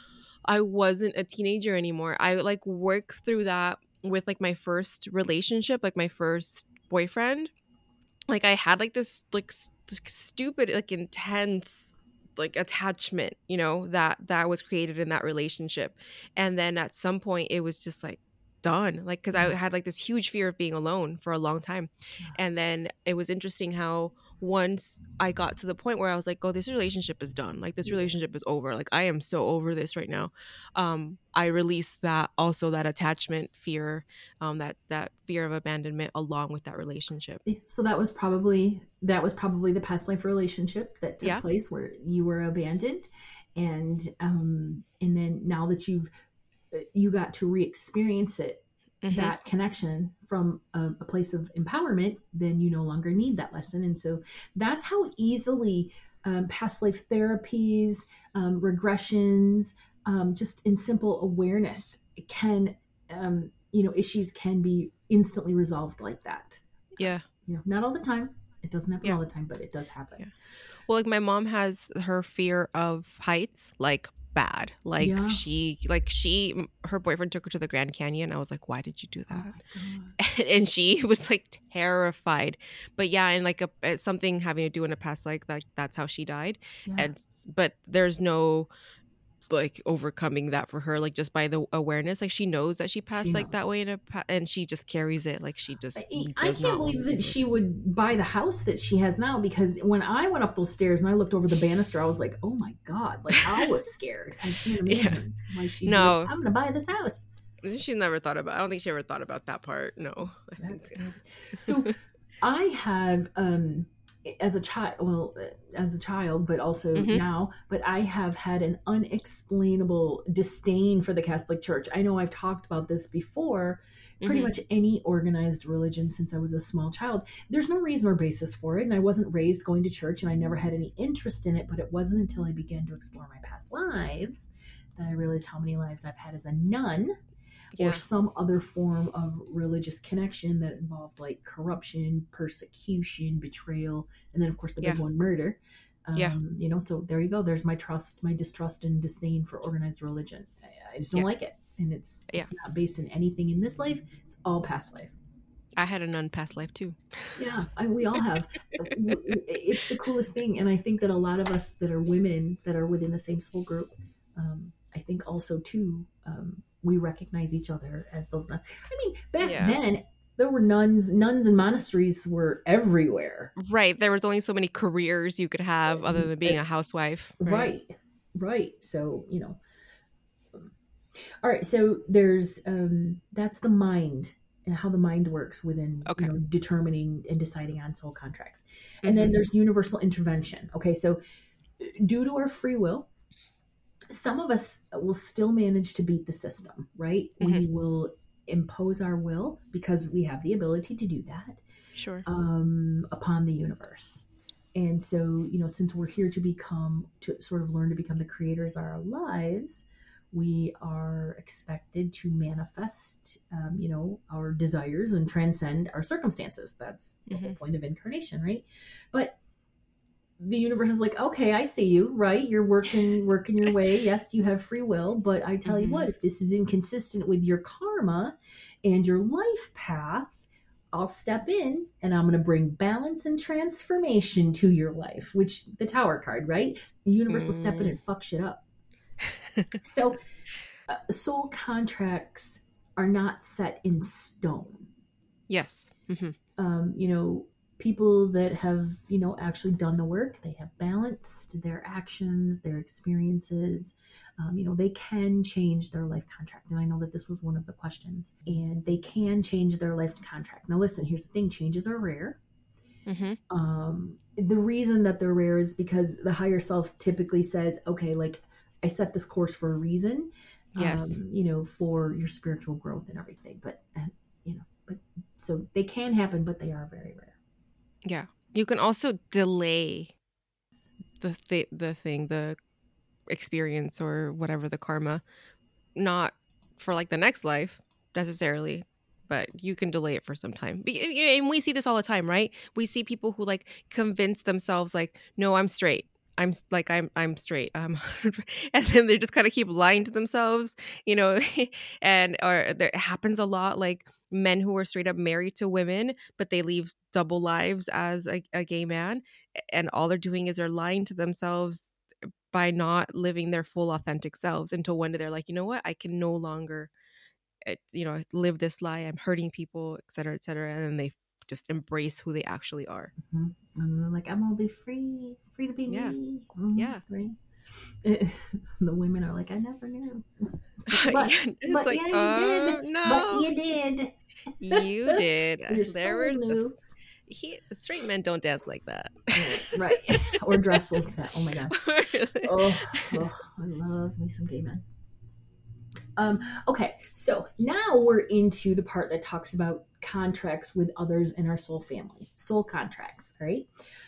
I wasn't a teenager anymore. I like worked through that with like my first relationship, like my first boyfriend. Like I had like this like s- this stupid like intense like attachment, you know, that that was created in that relationship. And then at some point it was just like done. Like cuz I Yeah. had like this huge fear of being alone for a long time. Yeah. And then it was interesting how once I got to the point where I was like, oh, this relationship is done. Like this Yeah. relationship is over. Like I am so over this right now. Um, I released that also that attachment fear, um, that that fear of abandonment along with that relationship. So that was probably that was probably the past life relationship that took Yeah. place where you were abandoned, and um, and then now that you've you got to re-experience it, Mhm. that connection from a, a place of empowerment, then you no longer need that lesson. And so that's how easily um, past life therapies, um, regressions, um, just in simple awareness can, um, you know, issues can be instantly resolved like that. Yeah. You know, not all the time. It doesn't happen Yeah. all the time, but it does happen. Yeah. Well, like my mom has her fear of heights, like bad. Like Yeah. she, like she, m- her boyfriend took her to the Grand Canyon. I was like, why did you do Oh that? my God. And she was like terrified. But yeah, and like a, uh, something having to do in a past, like that, that's how she died. Yeah. And s- but there's no like overcoming that for her, like just by the awareness. Like she knows that she passed She like knows. that way in a pa- and she just carries it. Like she just I, I does can't not want believe to. that she would buy the house that she has now, because when I went up those stairs and I looked over the banister, I was like, oh my God, like I was scared. I can't Yeah. imagine why she'd be No. like, I'm going to buy this house. She's never thought about. I don't think she ever thought about that part. No. I think- That's good. So I have, um, as a child, well, as a child, but also Mhm. now, but I have had an unexplainable disdain for the Catholic Church. I know I've talked about this before. Pretty Mhm. much any organized religion since I was a small child. There's no reason or basis for it, and I wasn't raised going to church, and I never had any interest in it, but it wasn't until I began to explore my past lives that I realized how many lives I've had as a nun, Yeah. or some other form of religious connection that involved like corruption, persecution, betrayal, and then of course the big Yeah. one, murder. Um, Yeah. You know, so there you go. There's my trust, my distrust and disdain for organized religion. I, I just don't Yeah. like it. And it's Yeah. it's not based in anything in this life. It's all past life. I had a nun past life too. Yeah, I, we all have. It's the coolest thing. And I think that a lot of us that are women that are within the same soul group, um, I think also too, um, we recognize each other as those nuns. I mean, back Yeah. then there were nuns, nuns and monasteries were everywhere. Right. There was only so many careers you could have other than being a housewife. Right. Right, right. So, you know. All right, so there's um that's the mind and how the mind works within Okay. you know determining and deciding on soul contracts. And then Mhm. there's universal intervention. Okay, so due to our free will, some of us will still manage to beat the system, right? We will impose our will because we have the ability to do that Sure. um, upon the universe. And so, you know, since we're here to become, to sort of learn to become the creators of our lives, We are expected to manifest, um, you know, our desires and transcend our circumstances. That's the mm-hmm. whole point of incarnation, right? But the universe is like, okay, I see you, right? You're working, working your way. Yes, you have free will, but I tell mm-hmm. you what, if this is inconsistent with your karma and your life path, I'll step in and I'm going to bring balance and transformation to your life, which the Tower card, right? The universe mm. will step in and fuck shit up. So uh, soul contracts are not set in stone. Yes. Mm-hmm. Um, you know, people that have, you know, actually done the work, they have balanced their actions, their experiences. Um, you know, they can change their life contract. And I know that this was one of the questions. And they can change their life contract. Now, listen, here's the thing. Changes are rare. Mm-hmm. Um, the reason that they're rare is because the higher self typically says, okay, like, I set this course for a reason. Yes. Um, you know, for your spiritual growth and everything. But, uh, you know, but so they can happen, but they are very rare. Yeah. You can also delay the th- the thing, the experience or whatever, the karma, not for like the next life necessarily, but you can delay it for some time. And we see this all the time, right? We see people who like convince themselves like, no, I'm straight. I'm like, I'm, I'm straight. Um, and then they just kind of keep lying to themselves, you know, and, or there, it happens a lot. Like men who are straight up married to women, but they leave double lives as a, a gay man. And all they're doing is they're lying to themselves by not living their full authentic selves until one day they're like, you know what, I can no longer, you know, live this lie. I'm hurting people, et cetera, et cetera. And then they just embrace who they actually are. Mm-hmm. And they're like, I'm gonna be free, free to be yeah. me. Mm-hmm. Yeah. Right. It, the women are like, I never knew. But, it's but like, yeah, you uh, did. No. But you did. You did. You're there so were new. He, straight men don't dance like that. Right. Or dress like that. Oh my God. oh, oh, I love me some gay men. Um, okay, so now we're into the part that talks about contracts with others in our soul family. Soul contracts, right?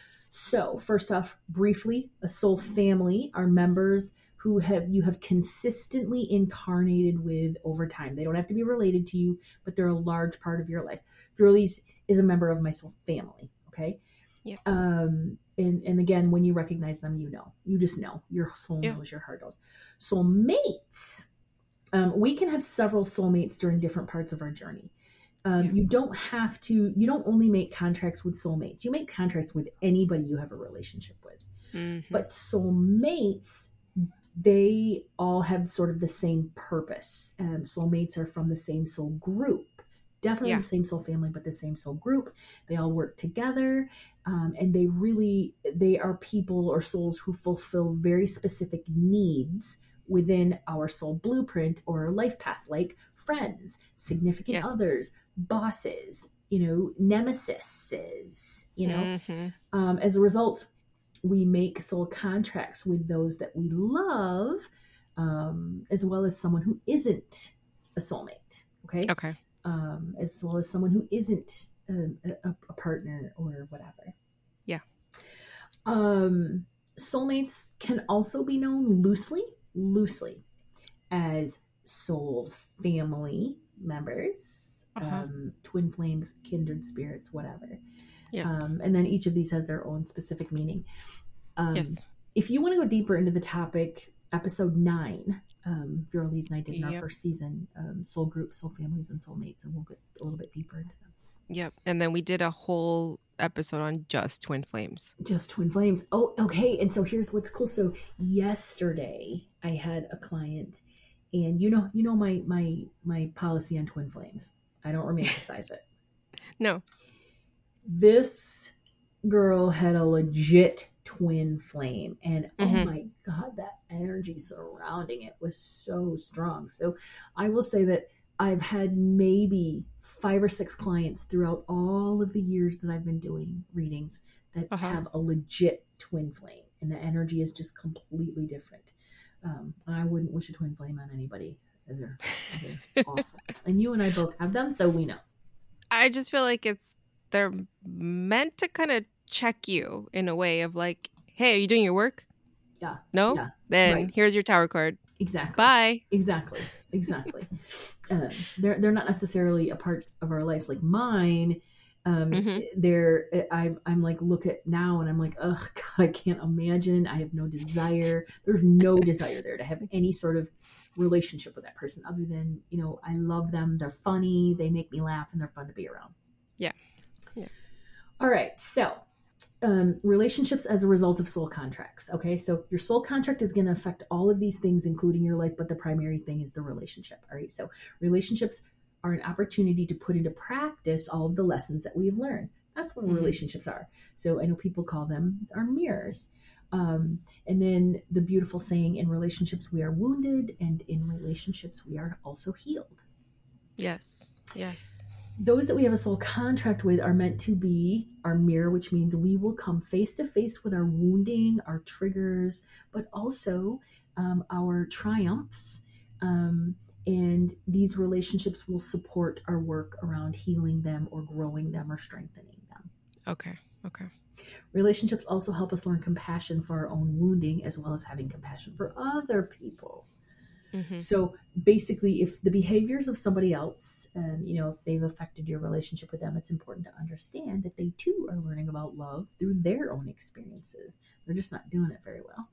So first off, briefly, a soul family are members who have you have consistently incarnated with over time. They don't have to be related to you, but they're a large part of your life. Thurley's is a member of my soul family, okay? Yeah. Um, and, and again, when you recognize them, you know. You just know. Your soul yeah. knows, your heart knows. Soulmates. Um, we can have several soulmates during different parts of our journey. Um, yeah. You don't have to, you don't only make contracts with soulmates. You make contracts with anybody you have a relationship with. Mm-hmm. But soulmates, they all have sort of the same purpose. Um, soulmates are from the same soul group. Definitely yeah. the same soul family, but the same soul group. They all work together. Um, and they really, they are people or souls who fulfill very specific needs within our soul blueprint or life path, like friends, significant yes. others, bosses, you know, nemesises, you know. Mm-hmm. Um, as a result, we make soul contracts with those that we love, um, as well as someone who isn't a soulmate. Okay. Okay. Um, as well as someone who isn't a, a, a partner or whatever. Yeah. Um, soulmates can also be known loosely, loosely as soul family members, uh-huh. um, twin flames, kindred spirits, whatever. Yes. Um, and then each of these has their own specific meaning. Um, yes. If you want to go deeper into the topic, episode nine, um, Vera Lees and I did in yep. our first season, um, soul groups, soul families, and soulmates, and we'll get a little bit deeper into them. Yep. And then we did a whole episode on just twin flames. Just twin flames. Oh, okay. And so here's what's cool. So yesterday I had a client, and you know, you know my my my policy on twin flames. I don't romanticize it. No. This girl had a legit twin flame, and mm-hmm. oh my God, that energy surrounding it was so strong. So I will say that I've had maybe five or six clients throughout all of the years that I've been doing readings that uh-huh. have a legit twin flame, and the energy is just completely different. Um, I wouldn't wish a twin flame on anybody. They're, they're awful. And you and I both have them, so we know. I just feel like it's they're meant to kind of check you in a way of like, hey, are you doing your work? Yeah. No? Yeah. Then right. here's your tower card. Exactly. Bye. Exactly. Exactly. um, they're they're not necessarily a part of our lives like mine. Um, Mm-hmm. they're I, I'm like look at now and I'm like, ugh, God, I can't imagine. I have no desire. There's no desire there to have any sort of relationship with that person other than, you know, I love them. They're funny. They make me laugh and they're fun to be around. Yeah. Yeah. All right. So um, relationships as a result of soul contracts. Okay, so your soul contract is going to affect all of these things, including your life, but the primary thing is the relationship. All right, so relationships are an opportunity to put into practice all of the lessons that we have learned. That's what mm-hmm. relationships are. So I know people call them our mirrors. Um, and then the beautiful saying, in relationships we are wounded, and in relationships we are also healed. Yes. Yes. Those that we have a soul contract with are meant to be our mirror, which means we will come face to face with our wounding, our triggers, but also um, our triumphs. Um, and these relationships will support our work around healing them or growing them or strengthening them. Okay. Okay. Relationships also help us learn compassion for our own wounding, as well as having compassion for other people. Mm-hmm. So basically, if the behaviors of somebody else, um, you know, if they've affected your relationship with them, it's important to understand that they too are learning about love through their own experiences. They're just not doing it very well.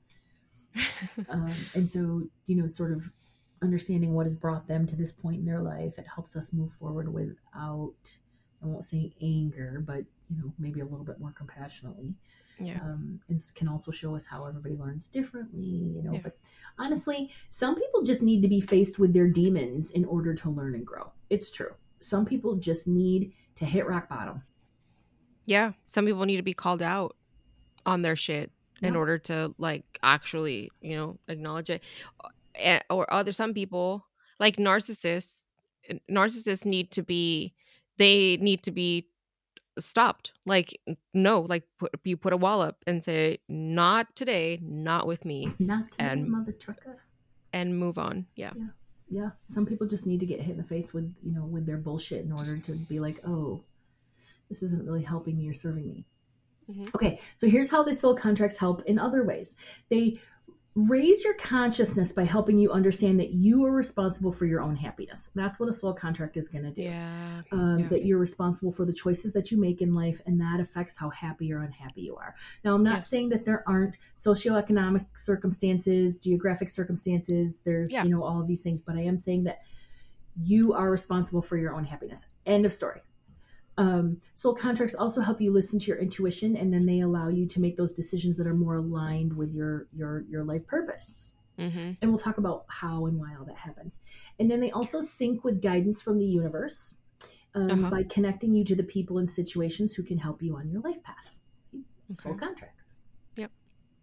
um, and so, you know, sort of understanding what has brought them to this point in their life, it helps us move forward without, I won't say anger, but, you know, maybe a little bit more compassionately. Yeah. Um, and can also show us how everybody learns differently, you know, yeah. But honestly, some people just need to be faced with their demons in order to learn and grow. It's true. Some people just need to hit rock bottom. Yeah. Some people need to be called out on their shit yeah. in order to like actually, you know, acknowledge it. Or other, some people like narcissists, narcissists need to be, they need to be stopped. Like, no, like put, you put a wall up and say, not today, not with me. Not today, and, mother trucker. And move on. Yeah. Yeah. Yeah. Some people just need to get hit in the face with, you know, with their bullshit in order to be like, oh, this isn't really helping me or serving me. Mm-hmm. Okay. So here's how the soul contracts help in other ways. They raise your consciousness by helping you understand that you are responsible for your own happiness. That's what a soul contract is going to do. Yeah. Um, yeah. That you're responsible for the choices that you make in life, and that affects how happy or unhappy you are. Now, I'm not yes. saying that there aren't socioeconomic circumstances, geographic circumstances. There's, yeah. you know, all of these things, but I am saying that you are responsible for your own happiness. End of story. Um, soul contracts also help you listen to your intuition, and then they allow you to make those decisions that are more aligned with your your your life purpose. Mm-hmm. And we'll talk about how and why all that happens. And then they also sync with guidance from the universe um, uh-huh. by connecting you to the people and situations who can help you on your life path. Okay. Soul contracts. Yep.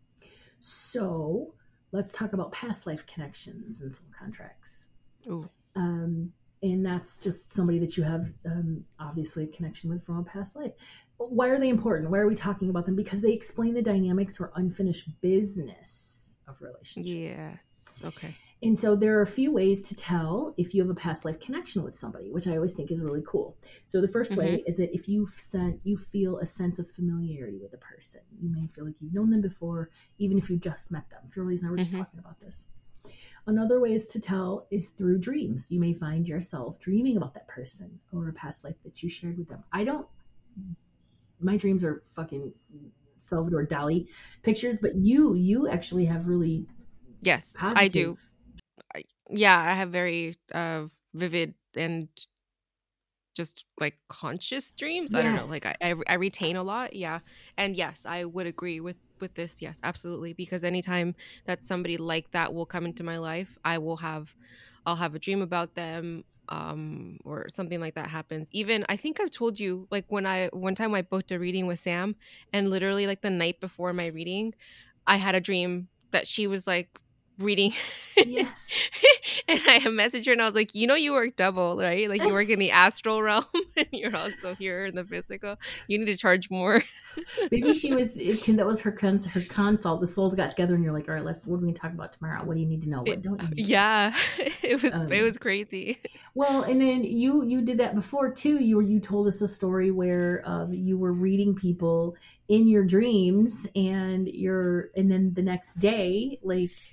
So let's talk about past life connections and soul contracts. Ooh. Um, And that's just somebody that you have, um, obviously, a connection with from a past life. Why are they important? Why are we talking about them? Because they explain the dynamics or unfinished business of relationships. Yes. Okay. And so there are a few ways to tell if you have a past life connection with somebody, which I always think is really cool. So the first mm-hmm. way is that if you've sent, you feel a sense of familiarity with a person. You may feel like you've known them before, even if you just met them. For reason, we're just mm-hmm. talking about this. Another way is to tell is through dreams. You may find yourself dreaming about that person or a past life that you shared with them. I don't, my dreams are fucking Salvador Dali pictures, but you, you actually have really Yes, positive. I do. I, yeah, I have very uh, vivid and just like conscious dreams. Yes. I don't know, like I, I, I retain a lot. Yeah. And yes, I would agree with with this. Yes, absolutely. Because anytime that somebody like that will come into my life, I will have, I'll have a dream about them, um, or something like that happens. Even, I think I've told you, like when I, one time I booked a reading with Sam, and literally like the night before my reading, I had a dream that she was like reading. Yes. And I messaged her and I was like, you know, you work double, right? Like you work in the astral realm and you're also here in the physical. You need to charge more. Maybe she was, that was her cons- her consult. The souls got together and you're like, all right, let's, what are we going to talk about tomorrow? What do you need to know? What don't you need to Yeah. Know? It was, um, it was crazy. Well, and then you, you did that before too. You were, you told us a story where um, you were reading people in your dreams and you're, and then the next day, like,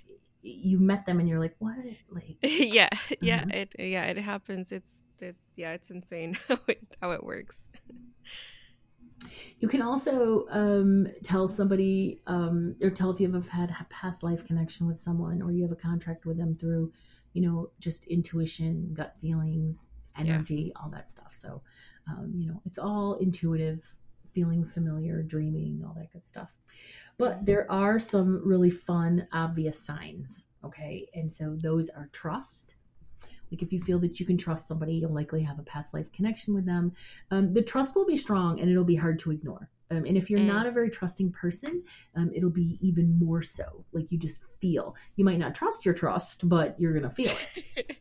you met them and you're like, what? Like, Yeah, yeah, uh, it yeah, it happens. It's it, yeah, it's insane how it how it works. you can also um, tell somebody um, or tell if you have had a past life connection with someone or you have a contract with them through, you know, just intuition, gut feelings, Yeah. energy, all that stuff. So, um, you know, it's all intuitive, feeling familiar, dreaming, all that good stuff. But Mm. there are some really fun, obvious signs. Okay. And so those are trust. Like if you feel that you can trust somebody, you'll likely have a past life connection with them. Um, the trust will be strong and it'll be hard to ignore. Um, and if you're Mm. not a very trusting person, um, it'll be even more so. Like you just feel. You might not trust your trust, but you're going to feel it.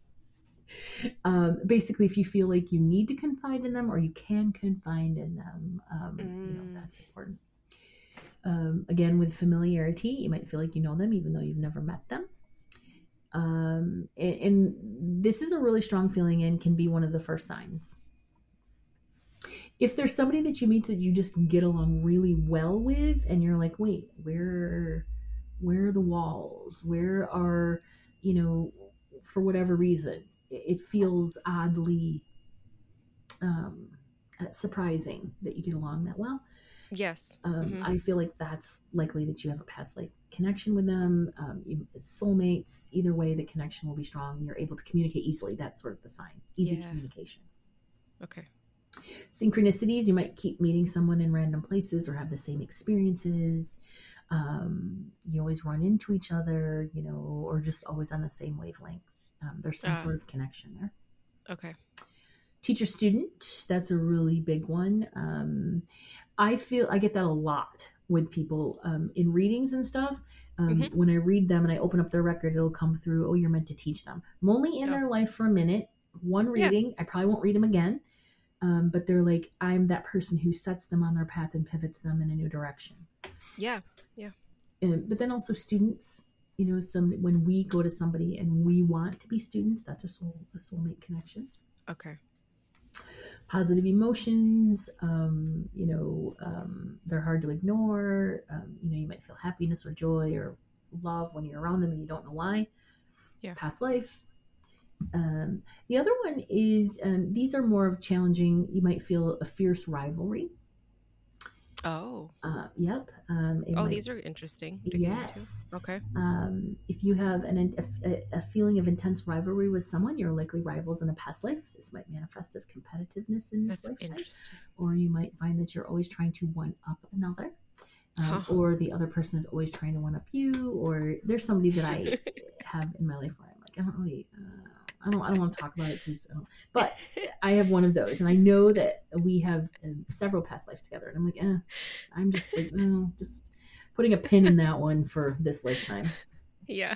Um, basically, if you feel like you need to confide in them or you can confide in them, um, you know, Mm. that's important. Um, again, with familiarity, you might feel like you know them even though you've never met them. Um, and, and this is a really strong feeling and can be one of the first signs. If there's somebody that you meet that you just get along really well with, and you're like, wait, where, where are the walls? Where are, you know, for whatever reason, it feels oddly um, surprising that you get along that well. Yes. Um, Mhm. I feel like that's likely that you have a past life connection with them. Um, you, it's soulmates. Either way, the connection will be strong and you're able to communicate easily. That's sort of the sign. Easy Yeah. communication. Okay. Synchronicities, you might keep meeting someone in random places or have the same experiences. Um, you always run into each other, you know, or just always on the same wavelength. Um, there's some Ah. sort of connection there. Okay. Teacher student, that's a really big one. Um, I feel I get that a lot with people um, in readings and stuff. Um, Mhm. When I read them and I open up their record, it'll come through, oh, you're meant to teach them. I'm only in Oh. their life for a minute, one Yeah. reading. I probably won't read them again. Um, but they're like, I'm that person who sets them on their path and pivots them in a new direction. Yeah. Yeah. Um, but then also students, you know, some when we go to somebody and we want to be students, that's a soul a soulmate connection. Okay. Positive emotions, um, you know, um, they're hard to ignore. Um, you know, you might feel happiness or joy or love when you're around them and you don't know why. Yeah. Past life. Um, the other one is um, these are more of challenging. You might feel a fierce rivalry. Oh. Uh, yep. Um, it Oh, might, these are interesting to get into. yes. Okay. Um, if you have an, a, a feeling of intense rivalry with someone, you're likely rivals in a past life. This might manifest as competitiveness in this That's lifetime. interesting. Or you might find that you're always trying to one up another. Um, Huh. Or the other person is always trying to one up you. Or there's somebody that I have in my life where I'm like, I don't really, uh, I don't, I don't want to talk about it because, but I have one of those, and I know that we have um, several past lives together, and I'm like, eh, I'm just like, oh, just putting a pin in that one for this lifetime. Yeah.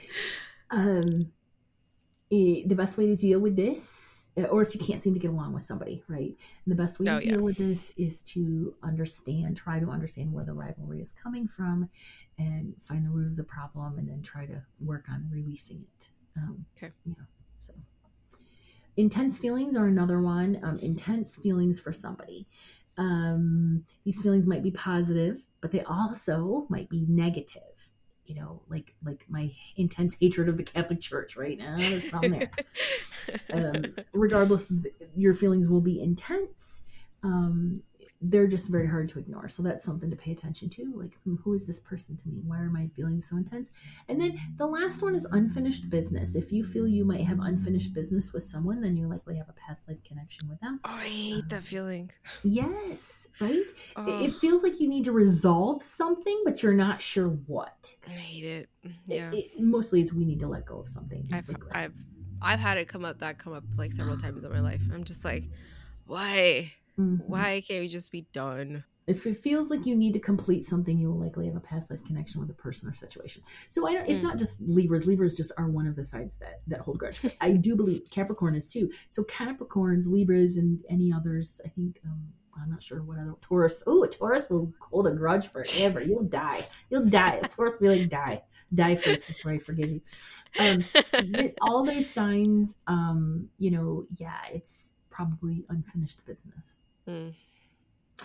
Um, eh, the best way to deal with this, or if you can't seem to get along with somebody, right? And the best way Oh, to yeah. deal with this is to understand, try to understand where the rivalry is coming from, and find the root of the problem, and then try to work on releasing it. Um, Okay. You know, so intense feelings are another one. Um, intense feelings for somebody. Um, these feelings might be positive, but they also might be negative. You know, like like my intense hatred of the Catholic Church right now. There's something there. Um, regardless, your feelings will be intense. Um, they're just very hard to ignore. So that's something to pay attention to. Like, who is this person to me? Why are my feelings so intense? And then the last one is unfinished business. If you feel you might have unfinished business with someone, then you likely have a past life connection with them. Oh, I hate um, that feeling. Yes, right? Oh. It feels like you need to resolve something, but you're not sure what. I hate it. Yeah. It, it, mostly it's we need to let go of something. I've, like, I've, I've had it come up, that come up like several times in my life. I'm just like, why? Mm-hmm. Why can't we just be done? If it feels like you need to complete something, you will likely have a past life connection with a person or situation. So I don't, it's mm. not just Libras. Libras just are one of the sides that, that hold grudge. I do believe Capricorn is too. So Capricorns, Libras, and any others, I think, um, I'm not sure what other, Taurus. Oh, a Taurus will hold a grudge forever. You'll die. You'll die. Taurus will be like, die. Die first before I forgive you. Um, all those signs, um, you know, yeah, it's probably unfinished business. Mm.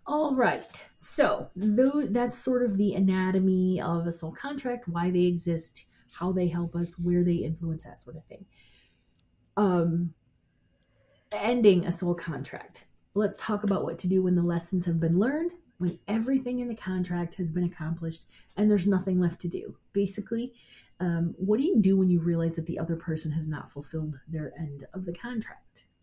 All right. So though that's sort of the anatomy of a soul contract, why they exist, how they help us, where they influence, that sort of thing. Um, ending a soul contract. Let's talk about what to do when the lessons have been learned, when everything in the contract has been accomplished, and there's nothing left to do. Basically, um, what do you do when you realize that the other person has not fulfilled their end of the contract?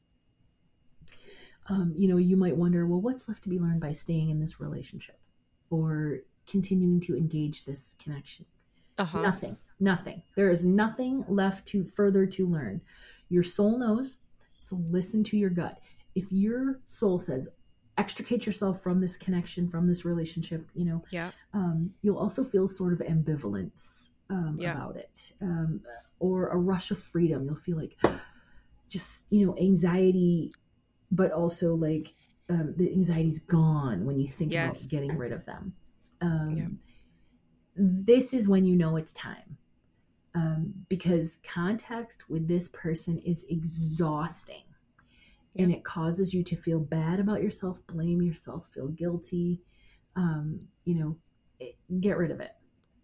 Um, you know, you might wonder, well, what's left to be learned by staying in this relationship or continuing to engage this connection? Uh-huh. Nothing, nothing. There is nothing left to further to learn. Your soul knows, so listen to your gut. If your soul says, extricate yourself from this connection, from this relationship, you know, yeah. um, you'll also feel sort of ambivalence um, yeah. about it, um, or a rush of freedom. You'll feel like just, you know, anxiety, but also like um, the anxiety's gone when you think yes. about getting rid of them. Um, yeah. This is when you know it's time, um, because contact with this person is exhausting, yeah. and it causes you to feel bad about yourself, blame yourself, feel guilty. Um, you know, it, get rid of it.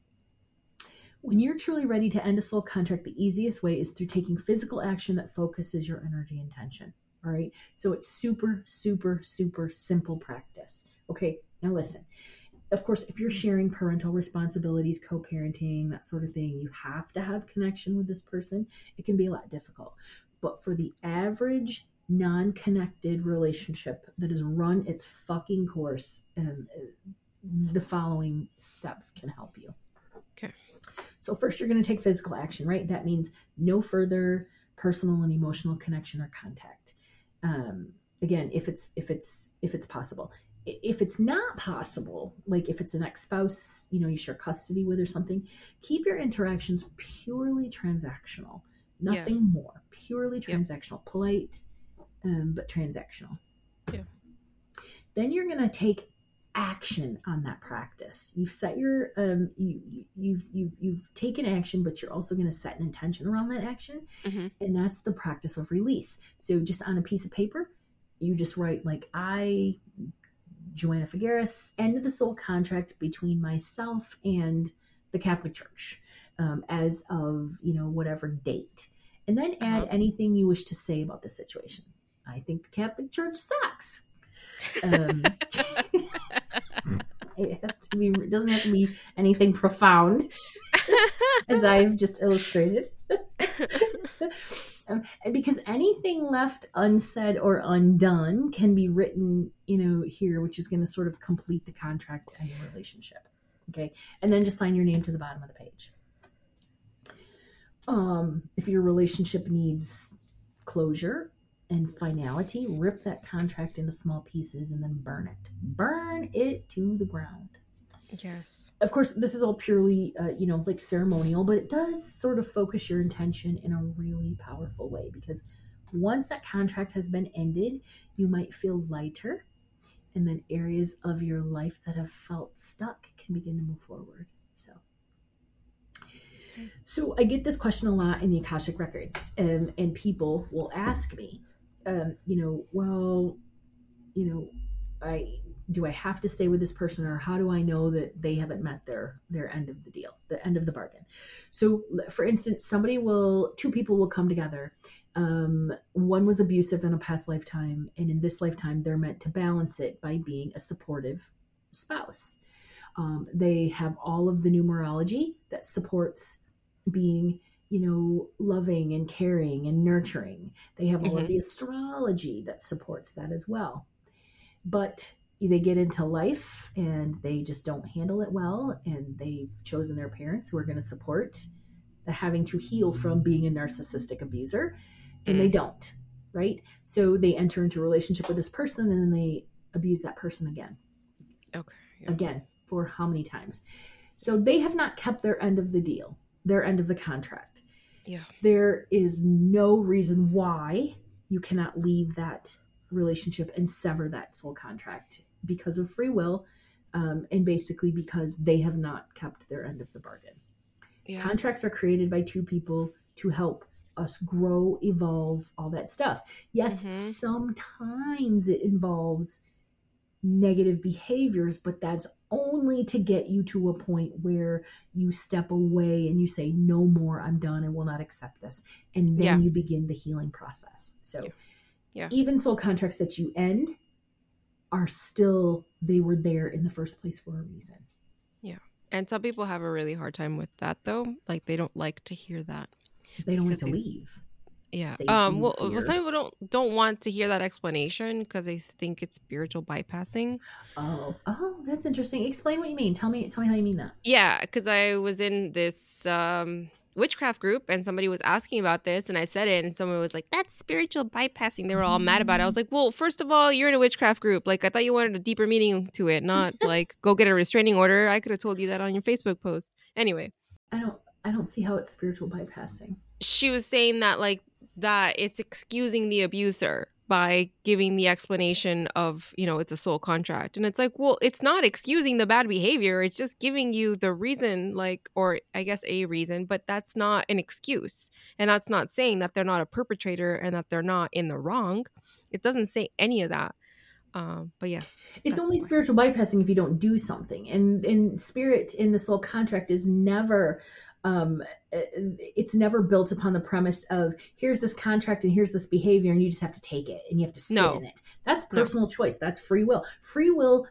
When you're truly ready to end a soul contract, the easiest way is through taking physical action that focuses your energy and attention. All right. So it's super, super, super simple practice. Okay. Now listen, of course, if you're sharing parental responsibilities, co-parenting, that sort of thing, you have to have connection with this person. It can be a lot difficult, but for the average non-connected relationship that has run its fucking course, um, the following steps can help you. Okay. So first you're going to take physical action, right? That means no further personal and emotional connection or contact. Um, again, if it's, if it's, if it's possible, if it's not possible, like if it's an ex-spouse, you know, you share custody with or something, keep your interactions purely transactional, nothing yeah. more, purely transactional, yep. polite, um, but transactional. Yeah. Then you're going to take action on that practice. You've set your, um, you, you've, you've, you've taken action, but you're also going to set an intention around that action. Mm-hmm. And that's the practice of release. So just on a piece of paper, you just write like, I, Joanna Figueres, ended the soul contract between myself and the Catholic Church, um, as of, you know, whatever date. And then add uh-huh. anything you wish to say about the situation. I think the Catholic Church sucks. Um, it has to be, it doesn't have to be anything profound, as I've just illustrated. um, because anything left unsaid or undone can be written, you know, here, which is going to sort of complete the contract and the relationship. Okay. And then just sign your name to the bottom of the page. Um, if your relationship needs closure and finality, rip that contract into small pieces and then burn it. Burn it to the ground. Yes. Of course, this is all purely, uh, you know, like ceremonial, but it does sort of focus your intention in a really powerful way, because once that contract has been ended, you might feel lighter, and then areas of your life that have felt stuck can begin to move forward. So, so I get this question a lot in the Akashic Records, um, and people will ask me, um, you know, well, you know, I do I have to stay with this person, or how do I know that they haven't met their their end of the deal, the end of the bargain? So, for instance, somebody will, two people will come together. Um, one was abusive in a past lifetime, and in this lifetime, they're meant to balance it by being a supportive spouse. Um, they have all of the numerology that supports being, you know, loving and caring and nurturing. They have all mm-hmm. of the astrology that supports that as well. But they get into life and they just don't handle it well, and they've chosen their parents who are going to support the having to heal from being a narcissistic abuser, and mm. they don't, right? So they enter into a relationship with this person, and then they abuse that person again. Okay. Yeah. Again, for how many times? So they have not kept their end of the deal, their end of the contract. Yeah. There is no reason why you cannot leave that relationship and sever that soul contract because of free will, um, and basically because they have not kept their end of the bargain. Yeah. Contracts are created by two people to help us grow, evolve, all that stuff. Yes, mm-hmm. sometimes it involves negative behaviors, but that's only to get you to a point where you step away and you say, no more, I'm done, I will not accept this. And then Yeah. you begin the healing process. So Yeah. Yeah. even soul contracts that you end are still, they were there in the first place for a reason. Yeah. And some people have a really hard time with that, though. Like, they don't like to hear that. They don't like Because to they s- leave. Yeah. Safety, Um. Well, well, fear. some people don't don't want to hear that explanation because they think it's spiritual bypassing. Oh, oh, that's interesting. Explain what you mean. Tell me, tell me how you mean that. Yeah, because I was in this um witchcraft group and somebody was asking about this and I said it and someone was like, that's spiritual bypassing. They were all mad about it. I was like, well, first of all, you're in a witchcraft group. Like, I thought you wanted a deeper meaning to it, not like go get a restraining order. I could have told you that on your Facebook post. Anyway, I don't, I don't see how it's spiritual bypassing. she was saying that like that it's excusing the abuser by giving the explanation of, you know, it's a soul contract. And it's like, well, it's not excusing the bad behavior. It's just giving you the reason, like, or I guess a reason, but that's not an excuse. And that's not saying that they're not a perpetrator and that they're not in the wrong. It doesn't say any of that. Um, but yeah. It's that's only why. spiritual bypassing if you don't do something. And and spirit in the soul contract is never um it's never built upon the premise of here's this contract and here's this behavior and you just have to take it and you have to sit No. in it. That's No. personal choice. That's free will. Free will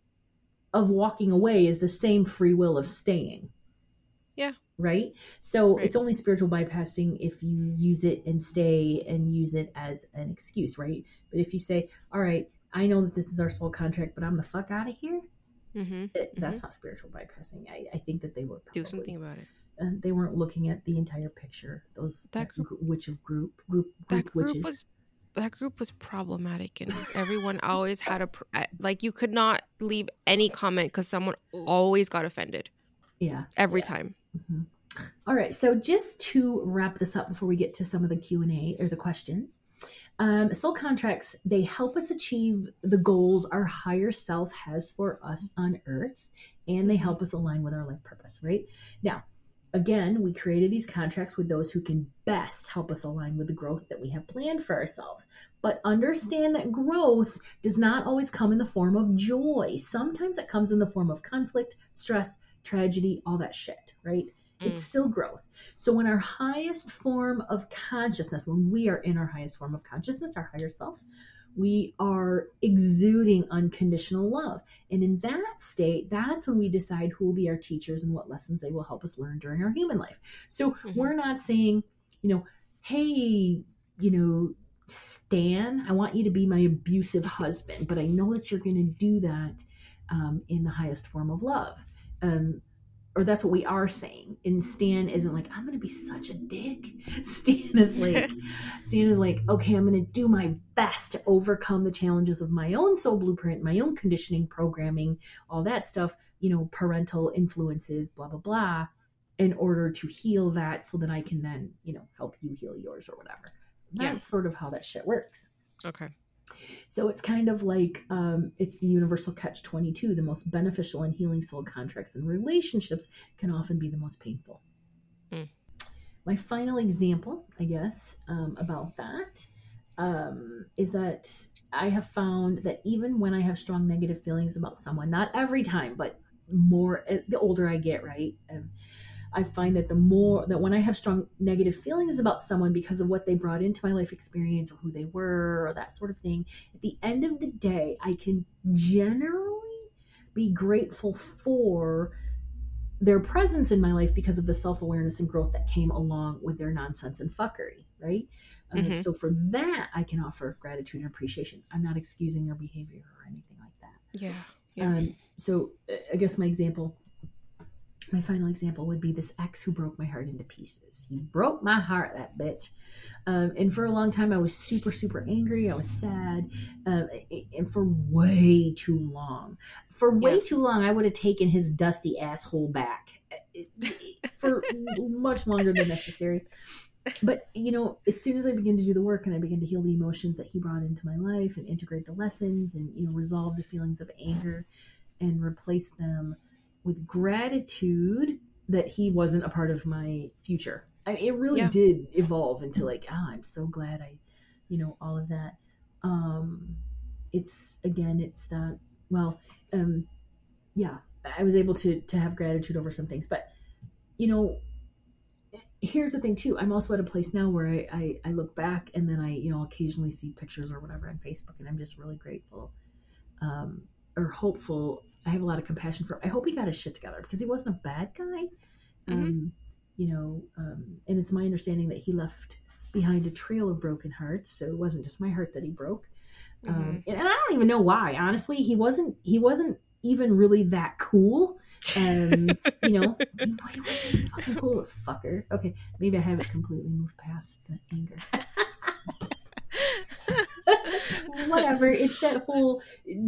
of walking away is the same free will of staying. Yeah. Right? So Right. it's only spiritual bypassing if you use it and stay and use it as an excuse, right? But if you say, all right, I know that this is our soul contract, but I'm the fuck out of here, Mm-hmm. it, that's not spiritual bypassing. I, I think that they were probably, Do something about it. uh, they weren't looking at the entire picture. Those That that group- gr- witch of group group That group group witches. was that group was problematic and everyone always had a pr- I- like you could not leave any comment because someone always got offended Yeah, every yeah. time. Mm-hmm. All right, so just to wrap this up before we get to some of the Q and A or the questions, um, soul contracts, they help us achieve the goals our higher self has for us on earth, and they help us align with our life purpose, right? Now, again, we created these contracts with those who can best help us align with the growth that we have planned for ourselves. But understand that growth does not always come in the form of joy. Sometimes it comes in the form of conflict, stress, tragedy, all that shit, right? It's still growth. So in our highest form of consciousness, when we are in our highest form of consciousness, our higher self, we are exuding unconditional love. And in that state, that's when we decide who will be our teachers and what lessons they will help us learn during our human life. So Mhm. we're not saying, you know, hey, you know, Stan, I want you to be my abusive husband, but I know that you're going to do that um, in the highest form of love. Um, or that's what we are saying. And Stan isn't like, I'm going to be such a dick. Stan is like, Stan is like, okay, I'm going to do my best to overcome the challenges of my own soul blueprint, my own conditioning, programming, all that stuff, you know, parental influences, blah, blah, blah, in order to heal that so that I can then, you know, help you heal yours or whatever. That's Yeah. sort of how that shit works. Okay. So it's kind of like um, it's the universal catch twenty-two. The most beneficial and healing soul contracts and relationships can often be the most painful. Mm. My final example, I guess, um, about that um, is that I have found that even when I have strong negative feelings about someone, not every time, but more the older I get, right? Um, I find that the more that when I have strong negative feelings about someone because of what they brought into my life experience or who they were or that sort of thing, at the end of the day, I can generally be grateful for their presence in my life because of the self-awareness and growth that came along with their nonsense and fuckery, right? Um, Mhm. So for that, I can offer gratitude and appreciation. I'm not excusing their behavior or anything like that. Yeah. Yeah. Um, so uh, I guess my example, my final example would be this ex who broke my heart into pieces. He broke my heart, that bitch. Um, and for a long time, I was super, super angry. I was sad. Um, and for way too long, for way Yeah. too long, I would have taken his dusty asshole back for much longer than necessary. But, you know, as soon as I begin to do the work and I begin to heal the emotions that he brought into my life and integrate the lessons and, you know, resolve the feelings of anger and replace them with gratitude that he wasn't a part of my future. I mean, it really Yeah. did evolve into like, ah, I'm so glad I, you know, all of that. Um, it's, again, it's that well, um, yeah, I was able to to have gratitude over some things. But you know, here's the thing too. I'm also at a place now where I, I, I look back and then I, you know, occasionally see pictures or whatever on Facebook, and I'm just really grateful, um, or hopeful. I have a lot of compassion for him. I hope he got his shit together because he wasn't a bad guy. Um, Mm-hmm. you know, um, and it's my understanding that he left behind a trail of broken hearts. So it wasn't just my heart that he broke. Mm-hmm. Um, and, and I don't even know why. Honestly, he wasn't. He wasn't even really that cool. Um, you know, he wasn't fucking cool, fucker. Okay, maybe I haven't completely moved past the anger. Whatever. It's that whole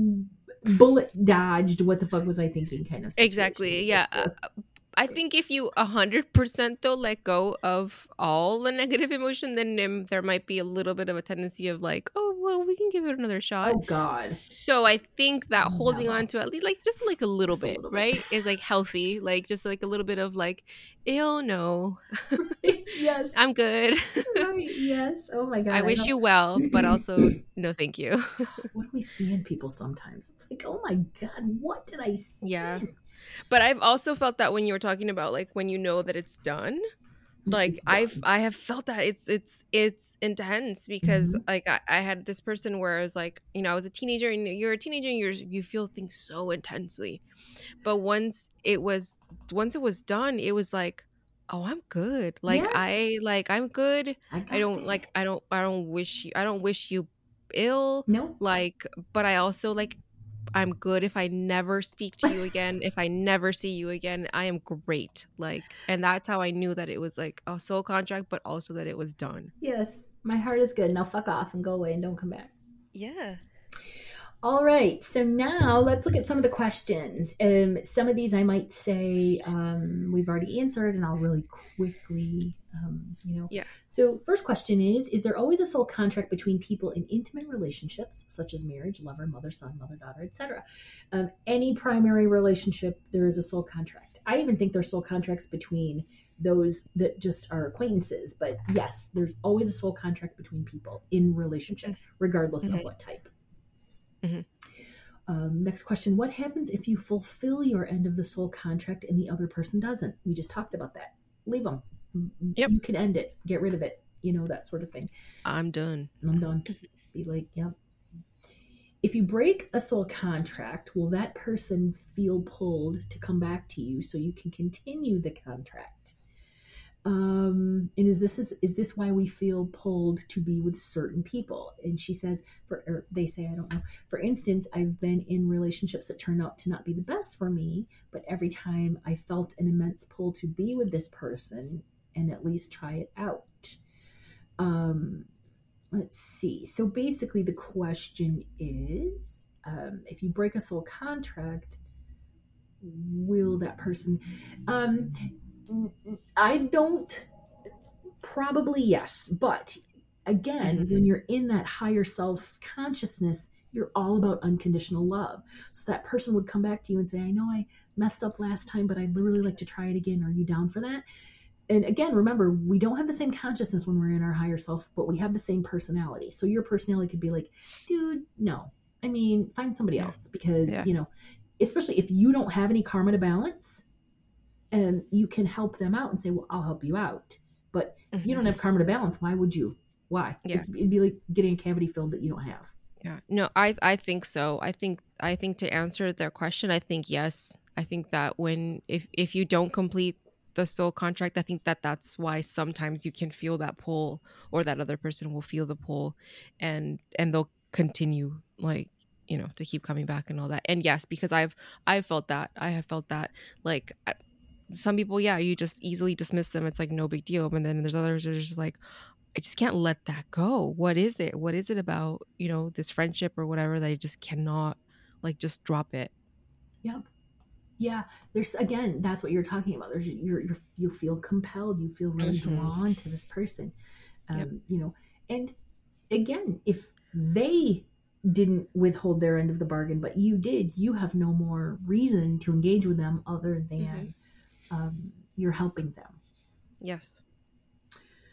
bullet dodged. What the fuck was I thinking? Kind of situation. Exactly. Yeah. So, Uh, I think if you a hundred percent though let go of all the negative emotion, then um, there might be a little bit of a tendency of like, oh well, we can give it another shot. oh God. So I think that holding No. on to at least like just like a little Just a bit, little bit. right, is like healthy. Like just like a little bit of like, ew, no, Yes. I'm good. Right. Yes. Oh my God. I wish know. you well, but also no, thank you. What do we see in people sometimes? It's like, oh my God, what did I see? Yeah. But I've also felt that when you were talking about like when you know that it's done, like It's I've done. I have felt that it's it's it's intense because Mhm. like I, I had this person where I was like, you know, I was a teenager and you're a teenager and you're you feel things so intensely. But once it was once it was done, it was like, oh, I'm good. Like Yeah. I like I'm good. I, got I don't that. like I don't I don't wish you I don't wish you ill. No. Like, but I also like I'm good if I never speak to you again, if I never see you again. I am great. Like, and that's how I knew that it was like a soul contract, but also that it was done. Yes. My heart is good. Now fuck off and go away and don't come back. Yeah. All right. So now let's look at some of the questions. Um, some of these I might say um, we've already answered, and I'll really quickly, um, you know. Yeah. So first question is, is there always a soul contract between people in intimate relationships, such as marriage, lover, mother, son, mother, daughter, et cetera? Um, any primary relationship, there is a soul contract. I even think there's soul contracts between those that just are acquaintances. But yes, there's always a soul contract between people in relationship, regardless Mhm. of what type. Mhm. Um, next question. What happens if you fulfill your end of the soul contract and the other person doesn't? We just talked about that. Leave them. Yep. You can end it. Get rid of it. You know, that sort of thing. I'm done. I'm done. Be like, yep. If you break a soul contract, will that person feel pulled to come back to you so you can continue the contract? Um, and is this is, is this why we feel pulled to be with certain people? And she says, for or they say, I don't know. For instance, I've been in relationships that turned out to not be the best for me, but every time I felt an immense pull to be with this person and at least try it out. Um, let's see. So basically, the question is, um, if you break a soul contract, will that person? Um, I don't, probably yes. But again, Mhm. when you're in that higher self consciousness, you're all about unconditional love. So that person would come back to you and say, I know I messed up last time, but I'd really like to try it again. Are you down for that? And again, remember, we don't have the same consciousness when we're in our higher self, but we have the same personality. So your personality could be like, dude, no. I mean, find somebody Yeah. else because, Yeah. you know, especially if you don't have any karma to balance, and you can help them out and say, well, I'll help you out. But if you Mhm. don't have karma to balance, why would you? Why? Yeah. It's, it'd be like getting a cavity filled that you don't have. Yeah. No, I I think so. I think I think to answer their question, I think yes. I think that when if if you don't complete the soul contract, I think that that's why sometimes you can feel that pull, or that other person will feel the pull, and and they'll continue, like, you know, to keep coming back and all that. And yes, because I've I've felt that. I have felt that, like, I- some people, yeah, you just easily dismiss them. It's like no big deal. But then there's others who are just like, I just can't let that go. What is it? What is it about, you know, this friendship or whatever, that I just cannot, like, just drop it? Yep. Yeah. There's, again, that's what you're talking about. There's, you're, you're you feel compelled. You feel really Mhm. drawn to this person. Um, Yep. You know, and again, if they didn't withhold their end of the bargain, but you did, you have no more reason to engage with them other than Mhm. um, you're helping them. Yes.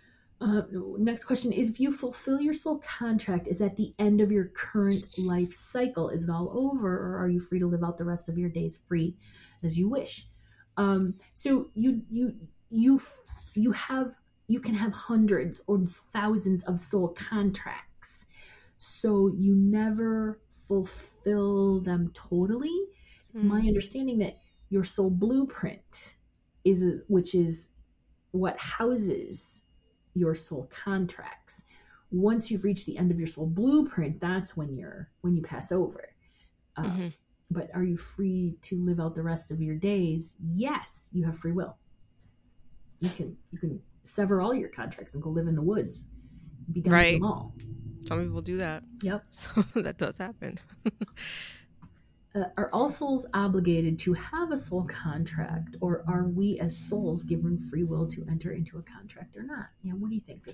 Uh, next question is, if you fulfill your soul contract, is at the end of your current life cycle? Is it all over, or are you free to live out the rest of your days free as you wish? Um, so you you you you have you can have hundreds or thousands of soul contracts. So you never fulfill them totally. It's mm. my understanding that your soul blueprint is, which is what houses your soul contracts. Once you've reached the end of your soul blueprint, that's when you're when you pass over. Um, mm-hmm. But are you free to live out the rest of your days? Yes, you have free will. You can you can sever all your contracts and go live in the woods. Be done right. with them all. Some people do that. Yep. So that does happen. uh, are all souls obligated to have a soul contract, or are we as souls given free will to enter into a contract or not? Yeah, what do you think?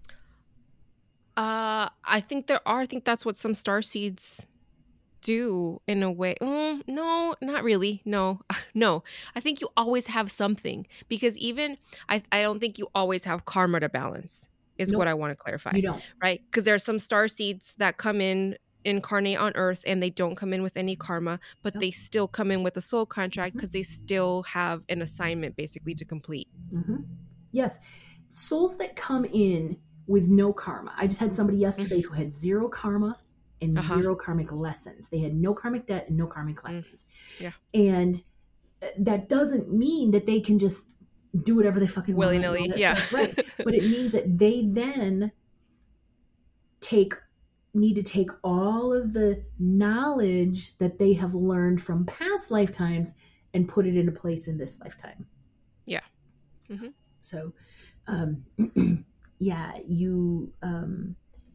Uh, I think there are. I think that's what some starseeds do in a way. Mm, no, not really. No, no. I think you always have something, because even I, I don't think you always have karma to balance. Is nope. what I want to clarify. You don't, right? Because there are some starseeds that come in, incarnate on Earth, and they don't come in with any karma, but nope. they still come in with a soul contract because mm-hmm. they still have an assignment basically to complete. Mm-hmm. Yes, souls that come in with no karma. I just had somebody yesterday mm-hmm. who had zero karma and uh-huh. zero karmic lessons. They had no karmic debt and no karmic lessons. Mm. Yeah, and that doesn't mean that they can just do whatever they fucking willy nilly. Yeah, stuff. Right. But it means that they then take need to take all of the knowledge that they have learned from past lifetimes and put it into place in this lifetime. Yeah. Mm-hmm. So, um, yeah, you. Um,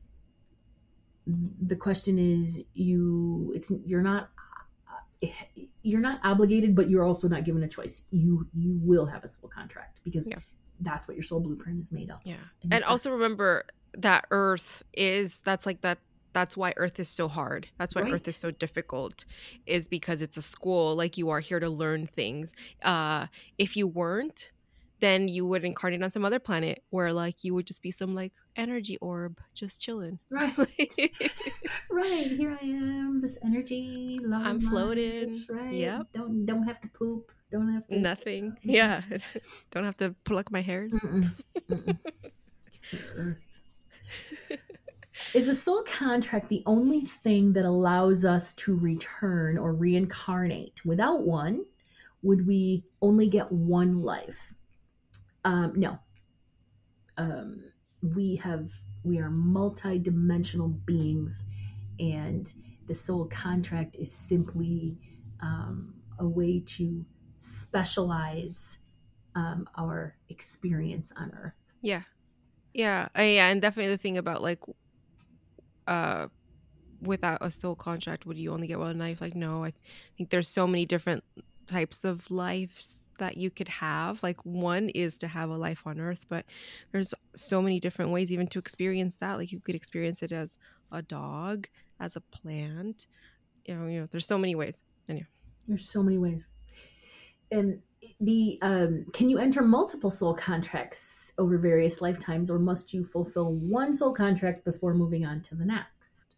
the question is, you. It's you're not. You're not obligated, but you're also not given a choice. You you will have a soul contract because yeah. that's what your soul blueprint is made of. Yeah, and, and also remember that Earth is that's like that. That's why Earth is so hard. That's why right. Earth is so difficult, is because it's a school. Like, you are here to learn things. Uh, if you weren't, then you would incarnate on some other planet where, like, you would just be some like energy orb just chilling. Right. Right. Here I am, this energy. I'm floating. Right. Yep. Don't don't have to poop. Don't have to. Nothing. Mm-hmm. Yeah. Don't have to pluck my hairs. Mm-mm. Mm-mm. Earth. Is a soul contract the only thing that allows us to return or reincarnate? Without one, would we only get one life? Um, no. Um, we have we are multi-dimensional beings, and the soul contract is simply um, a way to specialize um, our experience on Earth. Yeah, yeah, uh, yeah, and definitely the thing about like, uh, without a soul contract, would you only get one life? Like, no, I think there's so many different types of lives that you could have. Like, one is to have a life on Earth, but there's so many different ways even to experience that. Like, you could experience it as a dog, as a plant. You know, you know, there's so many ways. Anyway. There's so many ways. And the um, can you enter multiple soul contracts over various lifetimes, or must you fulfill one soul contract before moving on to the next?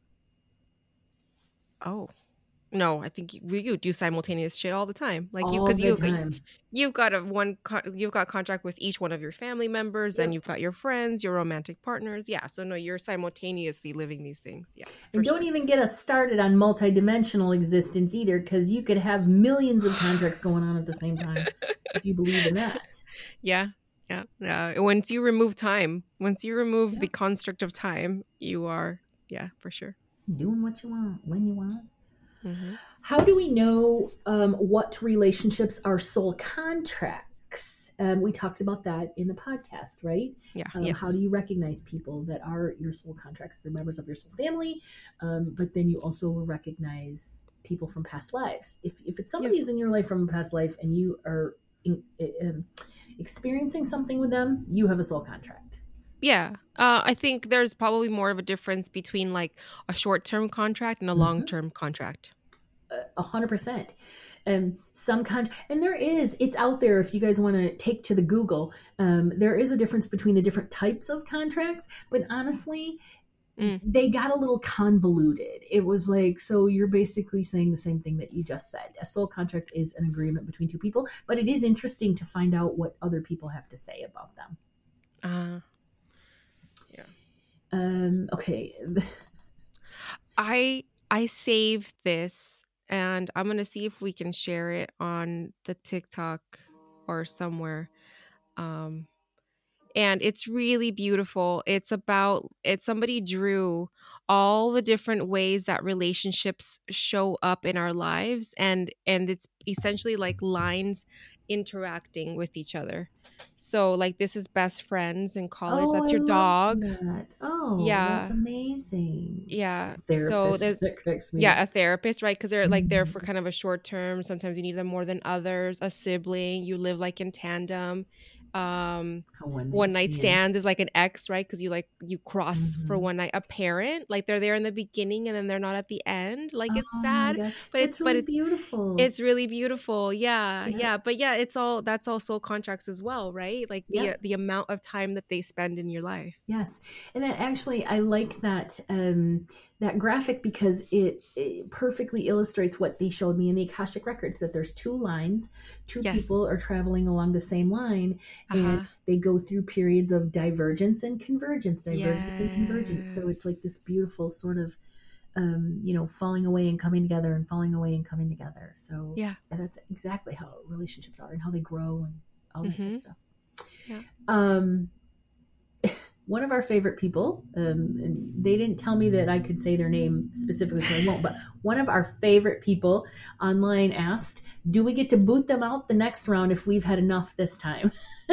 Oh. No, I think we you do simultaneous shit all the time. Like, you, All because the you time. you've got a one con- you've got contract with each one of your family members, Yep. then you've got your friends, your romantic partners. Yeah, so no, you're simultaneously living these things. Yeah, for And don't sure. even get us started on multidimensional existence either, because you could have millions of contracts going on at the same time, if you believe in that. Yeah, yeah. Uh, once you remove time, once you remove Yeah. the construct of time, you are yeah, for sure. Doing what you want, when you want. Mm-hmm. How do we know um, what relationships are soul contracts? Um, we talked about that in the podcast, right? Yeah. Um, Yes. How do you recognize people that are your soul contracts? They're members of your soul family, um, but then you also will recognize people from past lives. If if it's somebody who's in your life from a past life and you are in, um, experiencing something with them, you have a soul contract. Yeah. Uh, I think there's probably more of a difference between like a short-term contract and a Mhm. long-term contract. A hundred percent. Um, some con and there is, it's out there if you guys want to take to the Google. Um, there is a difference between the different types of contracts, but honestly, Mm. they got a little convoluted. It was like, so you're basically saying the same thing that you just said. A soul contract is an agreement between two people, but it is interesting to find out what other people have to say about them. Uh, yeah. Um, okay. I I saved this and I'm gonna see if we can share it on the TikTok or somewhere. Um, and it's really beautiful. It's about it's somebody drew all the different ways that relationships show up in our lives, and and it's essentially like lines interacting with each other. So like this is best friends in college. Oh, That's I your love dog. that. Oh, that's Yeah. amazing. Yeah. So Therapist, there's that cracks me up. yeah, a therapist, right? Because they're like there Mhm. for kind of a short term. Sometimes you need them more than others. A sibling, you live like in tandem. Um, A one night one night stand. stands is like an ex, right? Because you like you cross for Mhm. one night. A parent, like they're there in the beginning and then they're not at the end. Like it's Oh my sad, God. but it's That's but really it's beautiful. it's really beautiful. Yeah, Yep. yeah. But yeah, it's all that's all soul contracts as well, right? Like the Yep. the amount of time that they spend in your life. Yes. And that actually, I like that um, that graphic because it, it perfectly illustrates what they showed me in the Akashic Records, that there's two lines, two Yes. people are traveling along the same line, and Uh-huh. they go through periods of divergence and convergence, divergence and convergence. So it's like this Yes. beautiful sort of, um, you know, falling away and coming together and falling away and coming together. So Yeah. yeah, that's exactly how relationships are and how they grow and all that Mm-hmm. good stuff. Yeah. Um, one of our favorite people, um, and they didn't tell me that I could say their name specifically, so I won't, but one of our favorite people online asked, do we get to boot them out the next round if we've had enough this time?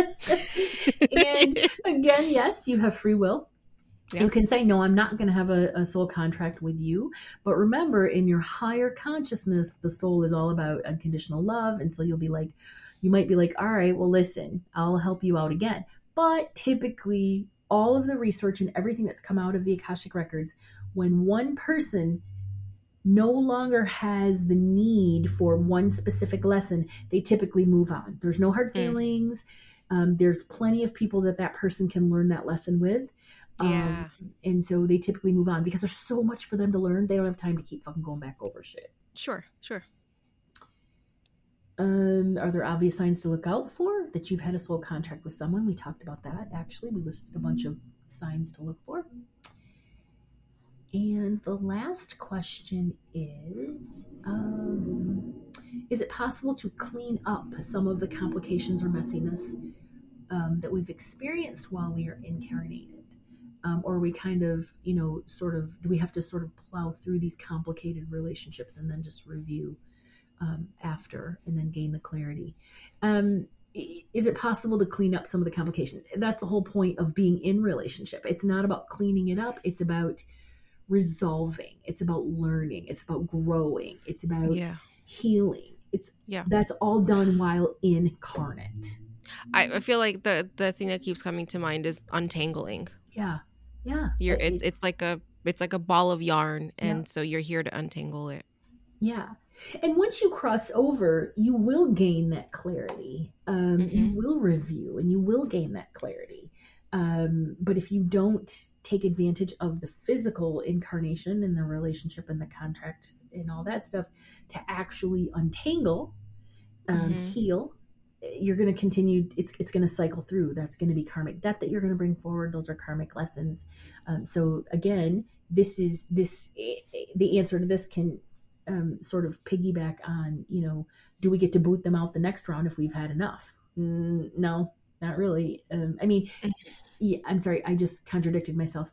And again, yes, you have free will. Yeah. You can say, no, I'm not going to have a, a soul contract with you. But remember, in your higher consciousness, the soul is all about unconditional love. And so you'll be like, you might be like, all right, well, listen, I'll help you out again. But typically, all of the research and everything that's come out of the Akashic Records, when one person no longer has the need for one specific lesson, they typically move on. There's no hard Mm. feelings. Um, there's plenty of people that that person can learn that lesson with. Yeah. Um, and so they typically move on because there's so much for them to learn. They don't have time to keep fucking going back over shit. Sure. Sure. Um, are there obvious signs to look out for that you've had a soul contract with someone? We talked about that. Actually, we listed a bunch of signs to look for. And the last question is, um, is it possible to clean up some of the complications or messiness um, that we've experienced while we are incarnated? Um, or we kind of, you know, sort of, do we have to sort of plow through these complicated relationships and then just review um, after and then gain the clarity? Um, is it possible to clean up some of the complications? That's the whole point of being in relationship. It's not about cleaning it up. It's about resolving. It's about learning. It's about growing. It's about Yeah. healing. It's Yeah. that's all done while incarnate. I, I feel like the the thing that keeps coming to mind is untangling. Yeah, yeah. You're it's It's it's like a it's like a ball of yarn, and Yeah. so you're here to untangle it. yeah. And once you cross over, you will gain that clarity. Um, You Mhm. will review, and you will gain that clarity. Um, but if you don't take advantage of the physical incarnation and the relationship and the contract and all that stuff to actually untangle, um, Mhm. heal, you're going to continue. It's it's going to cycle through. That's going to be karmic debt that you're going to bring forward. Those are karmic lessons. Um, so again, this is this the answer to this can um, sort of piggyback on, you know, do we get to boot them out the next round if we've had enough? Mm, no, not really. Um, I mean, yeah, I'm sorry, I just contradicted myself.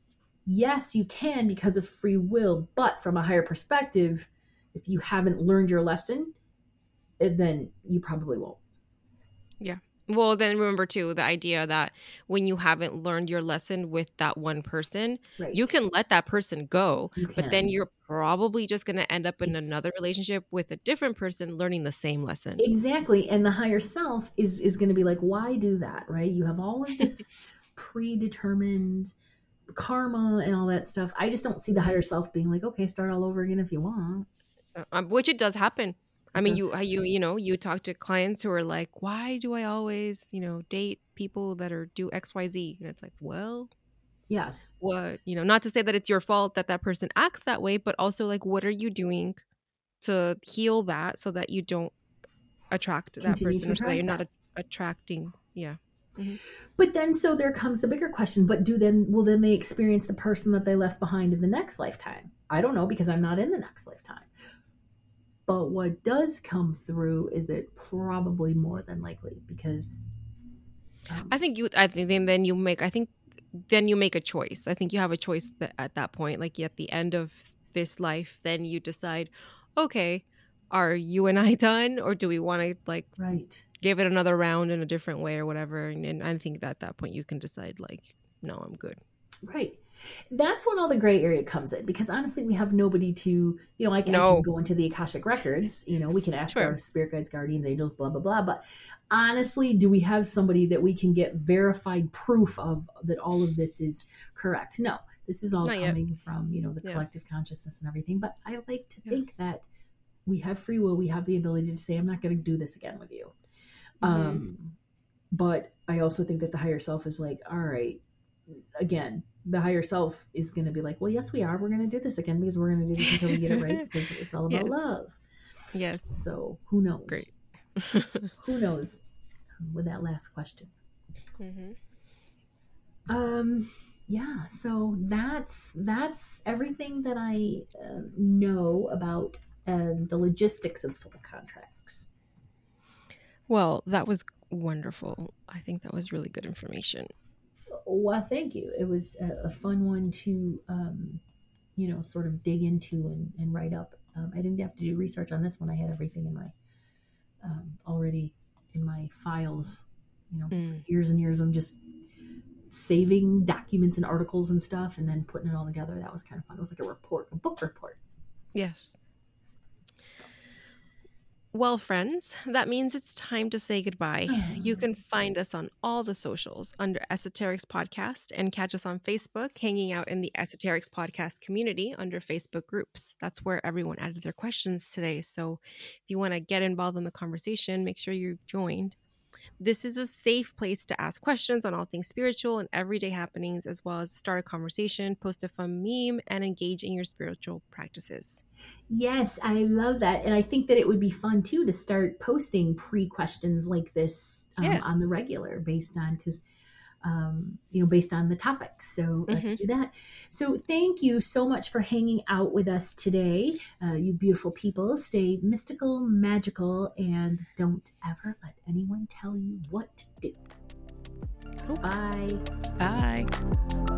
Yes, you can because of free will, but from a higher perspective, if you haven't learned your lesson, then you probably won't. Yeah. Well, then remember too the idea that when you haven't learned your lesson with that one person, Right. you can let that person go, You but then can. you're probably just going to end up in Ex- another relationship with a different person learning the same lesson. Exactly. And the higher self is is going to be like, why do that, right? You have all of this predetermined karma and all that stuff. I just don't see the higher self being like, okay, start all over again if you want. Um, which it does happen. I It mean, does. you you you know, you talk to clients who are like, "Why do I always, you know, date people that are do X Y Z?" And it's like, well, Yes. what, you know, not to say that it's your fault that that person acts that way, but also like, what are you doing to heal that so that you don't attract that Continue person to or so that you're attract not that. a- attracting. Yeah. Hmm. But then, so there comes the bigger question. But do then, will then they experience the person that they left behind in the next lifetime? I don't know because I'm not in the next lifetime. But what does come through is that probably more than likely because. Um, I think you, I think then, then you make, I think then you make a choice. I think you have a choice that at that point, like at the end of this life, then you decide, okay, are you and I done, or do we want to like right. give it another round in a different way or whatever? And, and I think that at that point you can decide like, no, I'm good. Right. That's when all the gray area comes in because honestly, we have nobody to, you know, I, I can No, go into the Akashic records, you know, we can ask sure. our spirit guides, guardians, angels, blah, blah, blah. But honestly, do we have somebody that we can get verified proof of that all of this is correct? No, this is all Not yet. coming from, you know, the Yeah. collective consciousness and everything. But I like to Yeah. think that we have free will. We have the ability to say, I'm not going to do this again with you. Mhm. Um, but I also think that the higher self is like, all right, again, the higher self is going to be like, well, yes, we are. We're going to do this again because we're going to do this until we get it right because it's all about Yes. love. Yes. So who knows? Great. Who knows with that last question? Mhm. Um, yeah, so that's that's everything that I uh, know about um, the logistics of soul contracts. Well, that was wonderful. I think that was really good information. Well, thank you. It was a, a fun one to, um, you know, sort of dig into and, and write up. Um, I didn't have to do research on this one. I had everything in my um, already in my files. You know, Mm. years and years of just saving documents and articles and stuff, and then putting it all together. That was kind of fun. It was like a report, a book report. Yes. Well, friends, that means it's time to say goodbye. You can find us on all the socials under Esoterics Podcast and catch us on Facebook, hanging out in the Esoterics Podcast community under Facebook groups. That's where everyone added their questions today. So if you want to get involved in the conversation, make sure you're joined. This is a safe place to ask questions on all things spiritual and everyday happenings, as well as start a conversation, post a fun meme, and engage in your spiritual practices. Yes, I love that. And I think that it would be fun too to start posting pre-questions like this um, Yeah. on the regular based on, because, um, you know, based on the topics. So let's Mhm. do that. So thank you so much for hanging out with us today. Uh, you beautiful people, stay mystical, magical, and don't ever let anyone tell you what to do. Nope. Bye. Bye.